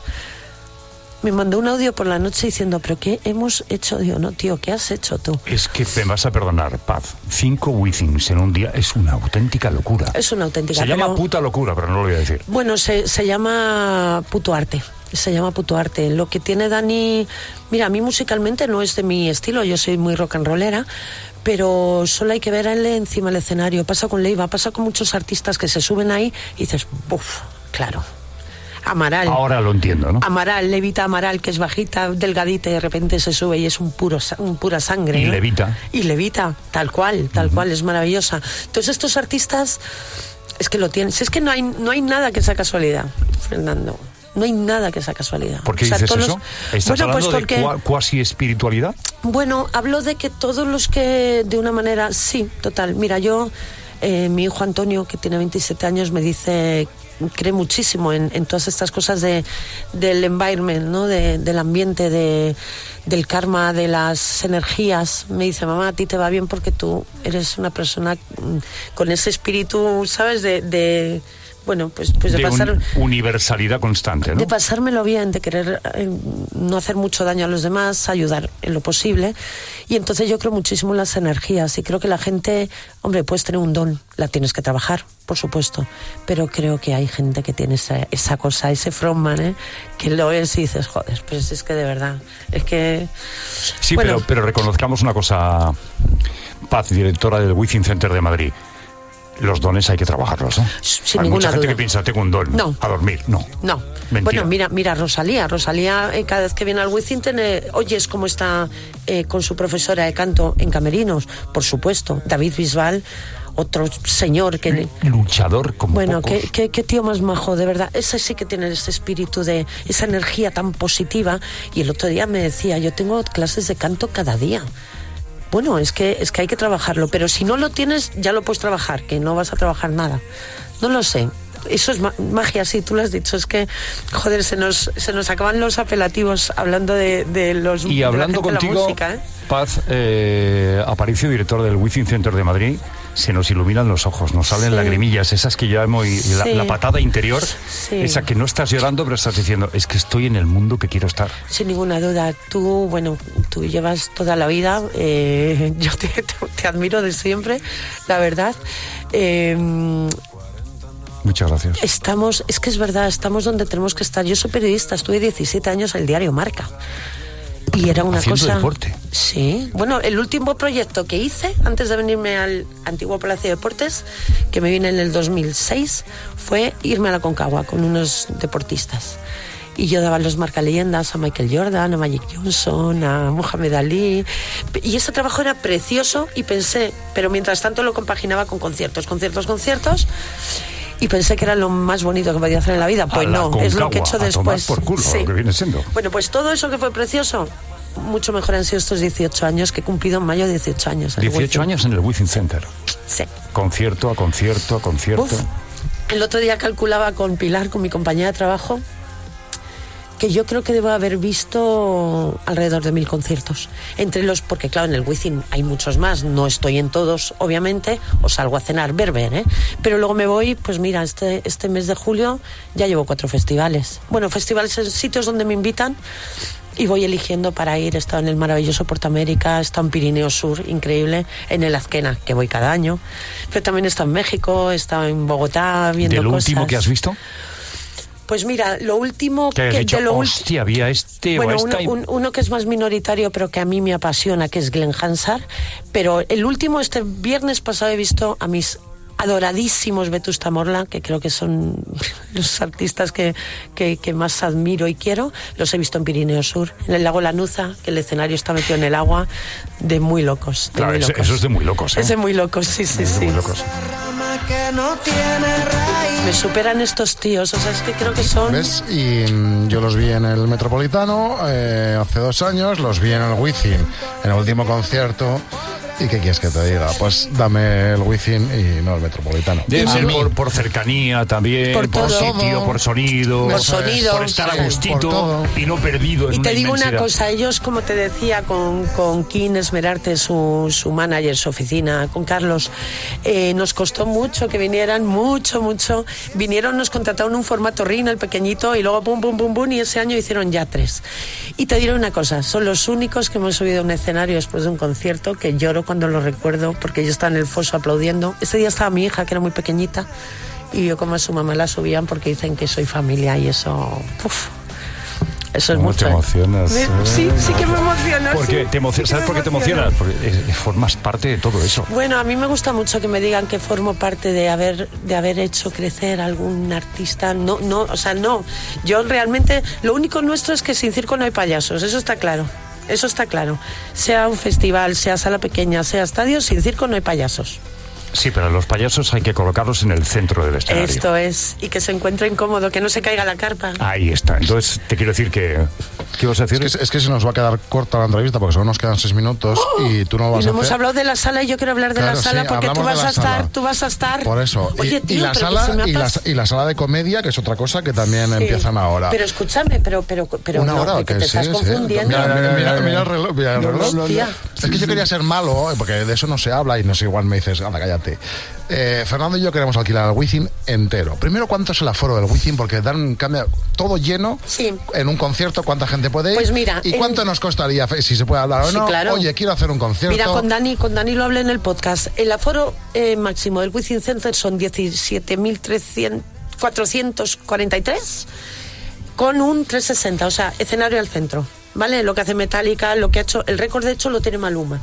C: Me mandó un audio por la noche diciendo, ¿pero qué hemos hecho? Digo, no, tío, ¿qué has hecho tú?
B: Es que me vas a perdonar, Paz. 5 Wizzings en un día es una auténtica locura.
C: Es una auténtica
B: locura. Se llama puta locura, pero no lo voy a decir.
C: Bueno, se llama puto arte. Se llama puto arte. Lo que tiene Dani... Mira, a mí musicalmente no es de mi estilo, yo soy muy rock and rollera, pero solo hay que ver a él encima del escenario. Pasa con Leiva, pasa con muchos artistas que se suben ahí y dices, ¡buf! Claro. Amaral.
B: Ahora lo entiendo, ¿no?
C: Amaral, Levita Amaral, que es bajita, delgadita, y de repente se sube y es un pura sangre.
B: Y
C: ¿no?
B: levita.
C: Y levita, tal cual, es maravillosa. Entonces estos artistas, es que lo tienen. Si es que no hay nada que sea casualidad, Fernando. No hay nada que sea casualidad.
B: ¿Por qué dices eso? ¿Estás hablando de cuasi espiritualidad?
C: Bueno, hablo de que todos los que de una manera... Sí, total. Mira, yo... mi hijo Antonio, que tiene 27 años, me dice, cree muchísimo en todas estas cosas del environment, ¿no? Del ambiente, del karma, de las energías. Me dice, mamá, a ti te va bien porque tú eres una persona con ese espíritu, ¿sabes? Bueno, pues de pasar...
B: universalidad constante, ¿no?
C: De pasármelo bien, de querer no hacer mucho daño a los demás, ayudar en lo posible. Y entonces yo creo muchísimo en las energías y creo que la gente, hombre, puedes tener un don, la tienes que trabajar, por supuesto, pero creo que hay gente que tiene esa cosa, ese frontman, que lo es y dices, joder, pues es que de verdad, es que...
B: Sí,
C: bueno,
B: pero reconozcamos una cosa, Paz, directora del Wizzing Center de Madrid. Los dones hay que trabajarlos, ¿no?
C: Sin
B: hay
C: ninguna
B: mucha gente
C: duda.
B: que piensa, tengo un don,
C: no.
B: A dormir, no.
C: No.
B: Mentira.
C: Bueno, mira Rosalía, cada vez que viene al Wizzing oyes cómo está con su profesora de canto en camerinos, por supuesto. David Bisbal, otro señor que...
B: Luchador como
C: bueno,
B: pocos.
C: qué tío más majo, de verdad. Ese sí que tiene ese espíritu de esa energía tan positiva. Y el otro día me decía, yo tengo clases de canto cada día. Bueno, es que hay que trabajarlo, pero si no lo tienes, ya lo puedes trabajar, que no vas a trabajar nada. No lo sé. Eso es magia, sí, tú lo has dicho. Es que, joder, se nos acaban los apelativos hablando de los...
B: Y hablando contigo, música, Paz, Aparicio, director del Wizzing Center de Madrid, se nos iluminan los ojos, nos salen lagrimillas, esas que llamo, y la patada interior, esa que no estás llorando, pero estás diciendo, es que estoy en el mundo que quiero estar.
C: Sin ninguna duda. Tú llevas toda la vida, yo te admiro de siempre, la verdad.
B: Muchas gracias.
C: Es que es verdad, estamos donde tenemos que estar. Yo soy periodista, estuve 17 años en el diario Marca. Y era una
B: haciendo
C: cosa...
B: deporte.
C: Sí. Bueno, el último proyecto que hice, antes de venirme al antiguo Palacio de Deportes, que me vine en el 2006, fue irme a la Concagua con unos deportistas. Y yo daba los marcaleyendas a Michael Jordan, a Magic Johnson, a Muhammad Ali. Y ese trabajo era precioso y pensé, pero mientras tanto lo compaginaba con conciertos. Y pensé que era lo más bonito que podía hacer en la vida. Pues no,
B: Concagua,
C: es lo que he hecho después.
B: Por culo, lo que viene siendo.
C: Bueno, pues todo eso que fue precioso, mucho mejor han sido estos 18 años que he cumplido en mayo, 18 años.
B: 18 años en el Wizzing Center.
C: Sí.
B: Concierto a concierto a concierto.
C: Uf, el otro día calculaba con Pilar, con mi compañera de trabajo, que yo creo que debo haber visto alrededor de 1000 conciertos. Porque claro, en el Wizzing hay muchos más, no estoy en todos, obviamente, o salgo a cenar, ver, pero luego me voy, pues mira, este mes de julio ya llevo 4 festivales. Bueno, festivales en sitios donde me invitan y voy eligiendo para ir. He estado en el maravilloso Portamérica, he estado en Pirineo Sur, increíble, en el Azquena, que voy cada año, pero también he estado en México, he estado en Bogotá viendo
B: cosas. ¿Del último que has visto?
C: Pues mira, lo último
B: que has dicho, hostia, había
C: bueno,
B: o esta...
C: uno que es más minoritario, pero que a mí me apasiona, que es Glenn Hansard. Pero el último, este viernes pasado, he visto a mis adoradísimos Vetusta Morla, que creo que son los artistas que más admiro y quiero. Los he visto en Pirineo Sur, en el lago Lanuza, que el escenario está metido en el agua, de muy locos.
B: Claro, eso es de muy locos, ¿eh?
C: Es de muy locos, sí.
B: Muy locos.
C: Me superan estos tíos, o sea, es que creo que son...
E: ¿Ves? Y yo los vi en el Metropolitano hace 2 años, los vi en el Wizzing, en el último concierto, ¿Y qué quieres que te diga? Pues dame el Wizzing y no el Metropolitano.
B: Debe ser por cercanía también, por sitio, por sonido, por estar a gustito y no perdido en
C: y
B: una
C: te digo
B: inmensidad.
C: una cosa, ellos, como te decía, con Kim Esmerarte, su manager, su oficina, con Carlos, nos costó mucho que vinieran, mucho. Vinieron, nos contrataron un formato RIN, el pequeñito, y luego pum, y ese año hicieron ya 3. Y te diré una cosa, son los únicos que hemos subido a un escenario después de un concierto que lloro cuando lo recuerdo, porque yo estaba en el foso aplaudiendo. Ese día estaba mi hija, que era muy pequeñita, y yo como a su mamá la subían porque dicen que soy familia, y eso... Eso es mucho.
B: Te emocionas.
C: Sí que me emociono.
B: Porque ¿sabes por qué te emocionas? Porque formas parte de todo eso.
C: Bueno, a mí me gusta mucho que me digan que formo parte de haber hecho crecer a algún artista. No. Yo realmente, lo único nuestro es que sin circo no hay payasos, eso está claro. Sea un festival, sea sala pequeña, sea estadio, sin circo no hay payasos.
B: Sí, pero los payasos hay que colocarlos en el centro del escenario.
C: Esto es, y que se encuentren cómodo, que no se caiga la carpa.
B: Ahí está. Entonces, te quiero decir que... ¿Qué vas a decir?
E: Es que se nos va a quedar corta la entrevista porque solo nos quedan 6 minutos y tú no lo vas a hacer.
C: Hemos hablado de la sala y yo quiero hablar de la sala porque tú vas a estar.
E: Por eso.
C: Oye, tío,
E: y la sala de comedia, que es otra cosa que también empiezan ahora.
C: Pero escúchame, pero
E: una
C: no,
E: hora,
C: que te estás confundiendo.
E: Mira el reloj.
C: No,
E: es que yo quería ser malo, porque de eso no se habla y no sé, igual me dices, anda, cállate. Fernando y yo queremos alquilar el Wizzing entero. Primero, ¿cuánto es el aforo del Wizzing? Porque dan un cambio todo lleno en un concierto. ¿Cuánta gente puede ir?
C: Pues mira,
E: ¿y cuánto nos costaría, si se puede hablar o no?
C: Claro.
E: Oye, quiero hacer un concierto.
C: Mira, con Dani lo hablé en el podcast. El aforo máximo del Wizzing Center son 17.443 con un 360, o sea, escenario al centro. ¿Vale? Lo que hace Metallica, lo que ha hecho, el récord de hecho lo tiene Maluma.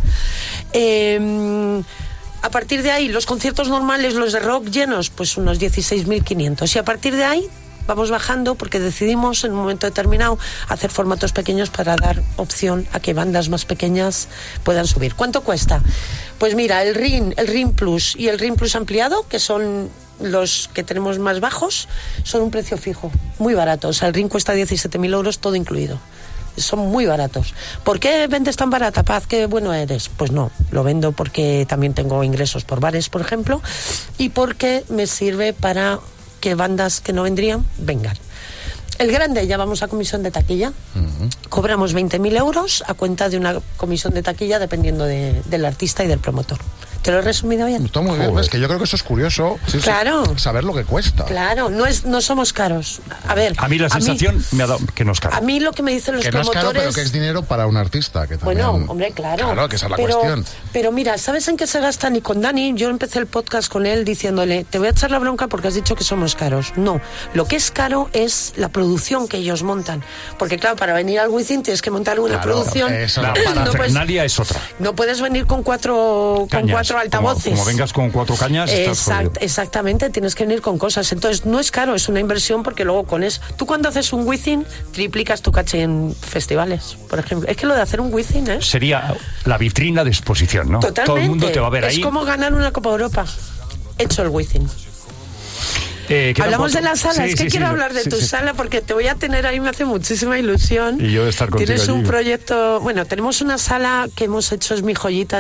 C: A partir de ahí, los conciertos normales, los de rock llenos, pues unos 16.500. Y a partir de ahí vamos bajando porque decidimos en un momento determinado hacer formatos pequeños para dar opción a que bandas más pequeñas puedan subir. ¿Cuánto cuesta? Pues mira, el RIN Plus y el RIN Plus ampliado, que son los que tenemos más bajos, son un precio fijo, muy barato. O sea, el RIN cuesta 17.000 euros, todo incluido. Son muy baratos. ¿Por qué vendes tan barata, Paz? ¿Qué bueno eres? Pues no, lo vendo porque también tengo ingresos por bares, por ejemplo, y porque me sirve para que bandas que no vendrían, vengan. El grande, ya vamos a comisión de taquilla. Cobramos 20.000 euros a cuenta de una comisión de taquilla dependiendo del artista y del promotor. ¿Te lo he resumido bien?
E: Está muy bien, es que yo creo que eso es curioso.
C: Claro.
E: Saber lo que cuesta.
C: Claro, no somos caros. A ver.
B: A mí la sensación me ha dado que no es caro.
C: A mí lo que me dicen los promotores...
E: Que no es caro, pero que es dinero para un artista. Que también,
C: bueno, hombre, claro.
E: Claro, que esa es la cuestión.
C: Pero mira, ¿sabes en qué se gastan? Y con Dani, yo empecé el podcast con él diciéndole, te voy a echar la bronca porque has dicho que somos caros. No, lo que es caro es la producción que ellos montan. Porque claro, para venir al Wizzing tienes que montar una producción.
B: La parafernalia es otra.
C: No puedes venir con cuatro altavoces.
B: Como vengas con 4 cañas,
C: exactamente, tienes que venir con cosas. Entonces, no es caro, es una inversión porque luego con eso... Tú cuando haces un Wizzing, triplicas tu caché en festivales, por ejemplo. Es que lo de hacer un Wizzing,
B: sería la vitrina de exposición, ¿no?
C: Totalmente.
B: Todo el mundo te va a ver ahí.
C: Es como ganar una Copa Europa. Hecho el Wizzing. Hablamos de la sala, quiero hablar de tu sala porque te voy a tener ahí, me hace muchísima ilusión.
B: Y yo de estar contigo.
C: Tienes un
B: allí.
C: proyecto, bueno, tenemos una sala que hemos hecho, es mi joyita,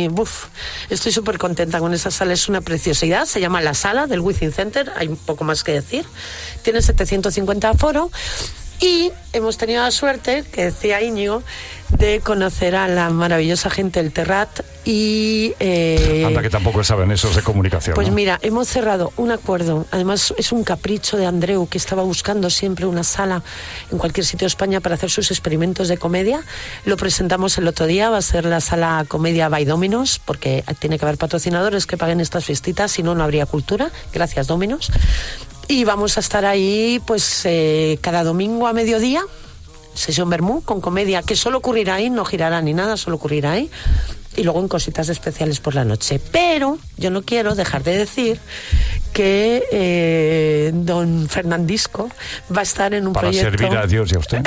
C: estoy súper contenta con esa sala, es una preciosidad, se llama La Sala del Wizzing Center, hay un poco más que decir, tiene 750 aforo. Y hemos tenido la suerte, que decía Íñigo, de conocer a la maravillosa gente del Terrat y...
B: Anda, que tampoco saben esos de comunicación.
C: Pues
B: ¿no?
C: mira, hemos cerrado un acuerdo. Además, es un capricho de Andreu, que estaba buscando siempre una sala en cualquier sitio de España para hacer sus experimentos de comedia. Lo presentamos el otro día, va a ser la sala Comedia by Dominos, porque tiene que haber patrocinadores que paguen estas fiestitas, si no, no habría cultura. Gracias, Dominos. Y vamos a estar ahí pues cada domingo a mediodía, sesión vermú con comedia, que solo ocurrirá ahí, no girará ni nada, solo ocurrirá ahí. Y luego en cositas especiales por la noche. Pero yo no quiero dejar de decir que don Fernandisco va a estar en un proyecto...
B: Para servir a Dios y a usted.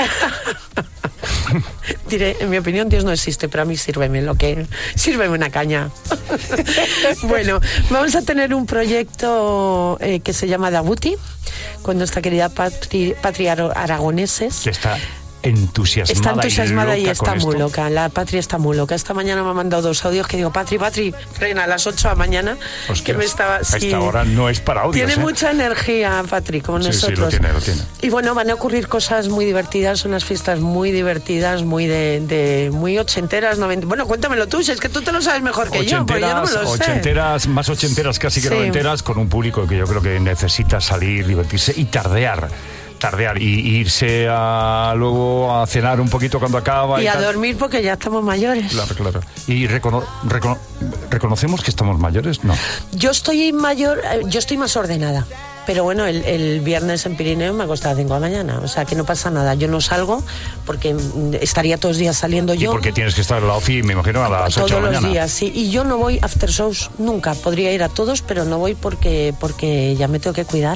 C: Diré, en mi opinión Dios no existe, pero a mí sírveme una caña. Bueno, vamos a tener un proyecto que se llama Dabuti con nuestra querida Patria Aragoneses.
B: Que está entusiasmada.
C: Está entusiasmada y
B: loca
C: está
B: con
C: muy
B: esto.
C: loca. La Patri está muy loca. Esta mañana me ha mandado 2 audios que digo, Patri, frena a las 8 de la mañana.
B: Hostias,
C: que me estaba,
B: a esta hora no es para audios.
C: Tiene mucha energía, Patri, como nosotros.
B: Sí, lo tiene.
C: Y bueno, van a ocurrir cosas muy divertidas, unas fiestas muy divertidas, muy de muy ochenteras, 90. Bueno, cuéntamelo tú, si es que tú te lo sabes mejor que yo, porque yo no me lo sé.
B: Ochenteras, más ochenteras casi que noventeras, con un público que yo creo que necesita salir, divertirse y tardear y irse luego a cenar un poquito cuando acaba.
C: Y a dormir porque ya estamos mayores.
B: Claro. ¿Y reconocemos que estamos mayores? No.
C: Yo estoy mayor, yo estoy más ordenada. Pero bueno, el viernes en Pirineo me acostaba a 5 de la mañana, o sea que no pasa nada. Yo no salgo porque estaría todos los días saliendo yo.
B: Y porque tienes que estar en la ofi, me imagino, a las 8 de la mañana.
C: Todos los días, sí. Y yo no voy after shows nunca. Podría ir a todos, pero no voy porque ya me tengo que cuidar.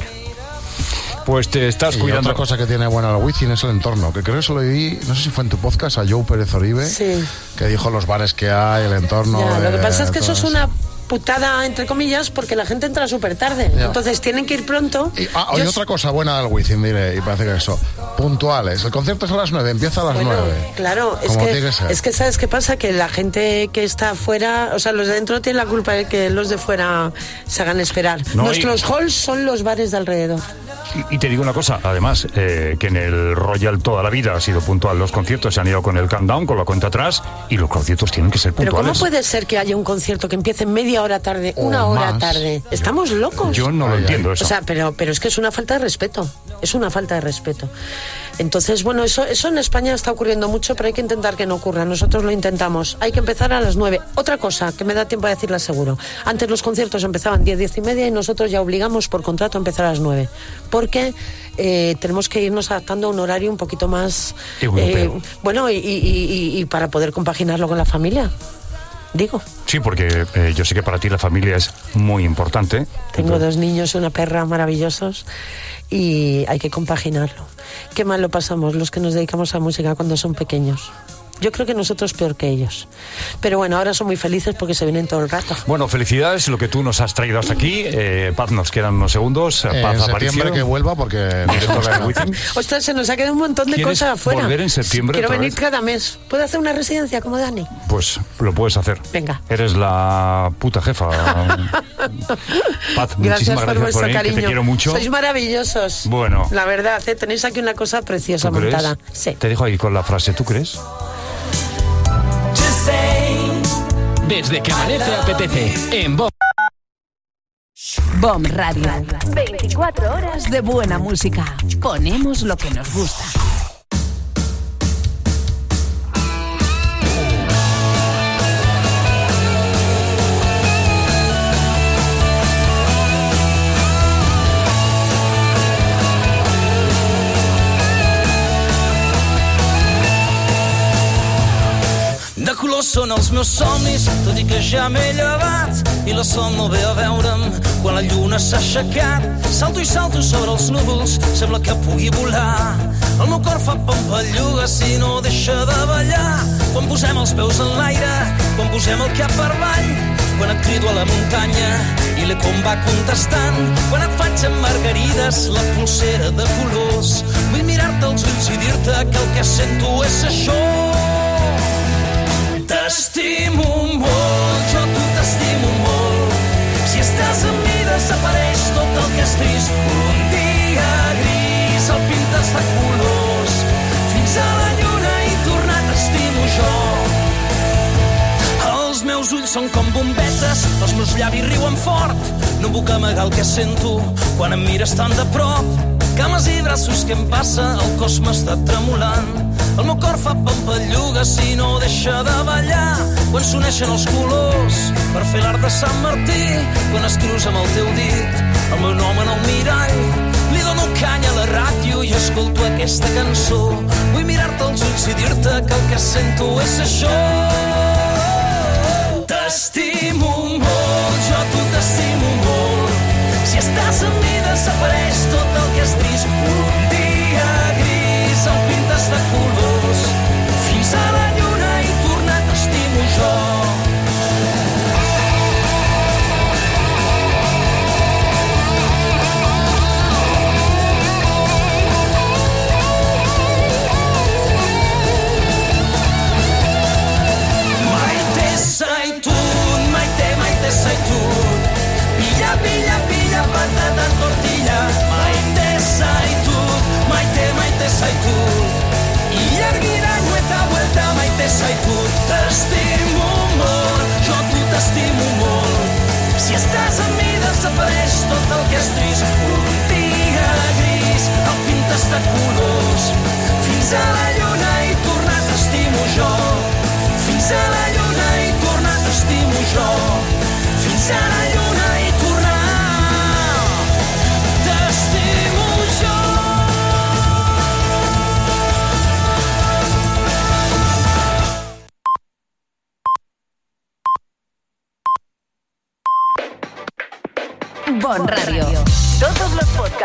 B: Pues te estás cuidando.
E: Otra cosa que tiene bueno el Wizzing es el entorno, que creo que se lo oí, no sé si fue en tu podcast, a Joe Pérez Oribe, que dijo los bares que hay, el entorno.
C: Lo que pasa es que eso es una putada, entre comillas, porque la gente entra súper tarde. Entonces tienen que ir pronto.
E: Y otra cosa buena del Wizzing, diré, y parece que eso, puntuales. El concierto es a las 9, empieza a las 9.
C: Claro, es que ¿sabes qué pasa? Que la gente que está afuera, o sea, los de dentro tienen la culpa de que los de fuera se hagan esperar. Nuestros halls son los bares de alrededor.
B: Y te digo una cosa, además, que en el Royal toda la vida ha sido puntual. Los conciertos se han ido con el countdown, con la cuenta atrás, y los conciertos tienen que ser puntuales.
C: Pero ¿cómo puede ser que haya un concierto que empiece media hora tarde, una hora tarde? Estamos locos.
B: Yo no lo entiendo eso.
C: O sea, pero es que es una falta de respeto. Es una falta de respeto. Entonces, bueno, eso en España está ocurriendo mucho, pero hay que intentar que no ocurra. Nosotros lo intentamos. Hay que empezar a las 9. Otra cosa, que me da tiempo a decirla seguro. Antes los conciertos empezaban 10 y media y nosotros ya obligamos por contrato a empezar a las 9. Porque tenemos que irnos adaptando a un horario un poquito más... bueno, y para poder compaginarlo con la familia. Digo.
B: Sí, porque yo sé que para ti la familia es muy importante.
C: Tengo 2 niños y una perra maravillosos y hay que compaginarlo. Qué mal lo pasamos los que nos dedicamos a la música cuando son pequeños. Yo creo que nosotros peor que ellos. Pero bueno, ahora son muy felices porque se vienen todo el rato.
B: Bueno, felicidades, lo que tú nos has traído hasta aquí. Paz, nos quedan unos segundos. Paz
E: en septiembre que vuelva porque...
C: Ostras, se nos ha quedado un montón de cosas afuera.
B: ¿Volver en septiembre?
C: Quiero venir cada mes. ¿Puedo hacer una residencia como Dani?
B: Pues lo puedes hacer.
C: Venga.
B: Eres la puta jefa. Paz,
C: gracias por vuestro
B: por
C: cariño.
B: Que te quiero mucho.
C: Sois maravillosos.
B: Bueno.
C: La verdad, tenéis aquí una cosa preciosa montada. Sí.
B: Te dejo ahí con la frase, ¿tú crees?
F: Desde que amanece apetece en BOM.
G: BOM Radio. 24 horas de buena música. Ponemos lo que nos gusta.
K: De color són els meus somnis, tot i que ja m'he llevat i la son no ve a veure'm quan la lluna s'ha aixecat. Salto i salto sobre els núvols, sembla que pugui volar. El meu cor fa pampalluga si no deixa de ballar. Quan posem els peus en l'aire, quan posem el cap per avall, quan et crido a la muntanya i l'eco em va contestant, quan et faig amb margarides la polsera de colors. Vull mirar-te als ulls i dir-te que el que sento és això. T'estimo molt, jo tu t'estimo molt. Si estàs amb mi desapareix tot el que és trist. Un dia gris el pintes de colors. Fins a la lluna i tornar t'estimo jo. Els meus ulls són com bombetes, els meus llavis riuen fort. No puc amagar el que sento quan em mires tan de prop. Cames i braços, què em passa? El cos m'està tremolant. El meu cor fa pampalluga si no deixa de ballar. Quan s'uneixen els colors per fer l'art de Sant Martí, quan escrius amb el teu dit el meu nom en el mirall, li dono canya a la ràdio i escolto aquesta cançó. Vull mirar-te als ulls i dir-te que el que sento és això. T'estimo molt, jo tu t'estimo molt. Si estàs amb mi desapareix tot el que és trist. Un dia gris el pintes de colors. Fins a la lluna i tornar t'estimo jo.
G: Bon Radio. Todos los podcasts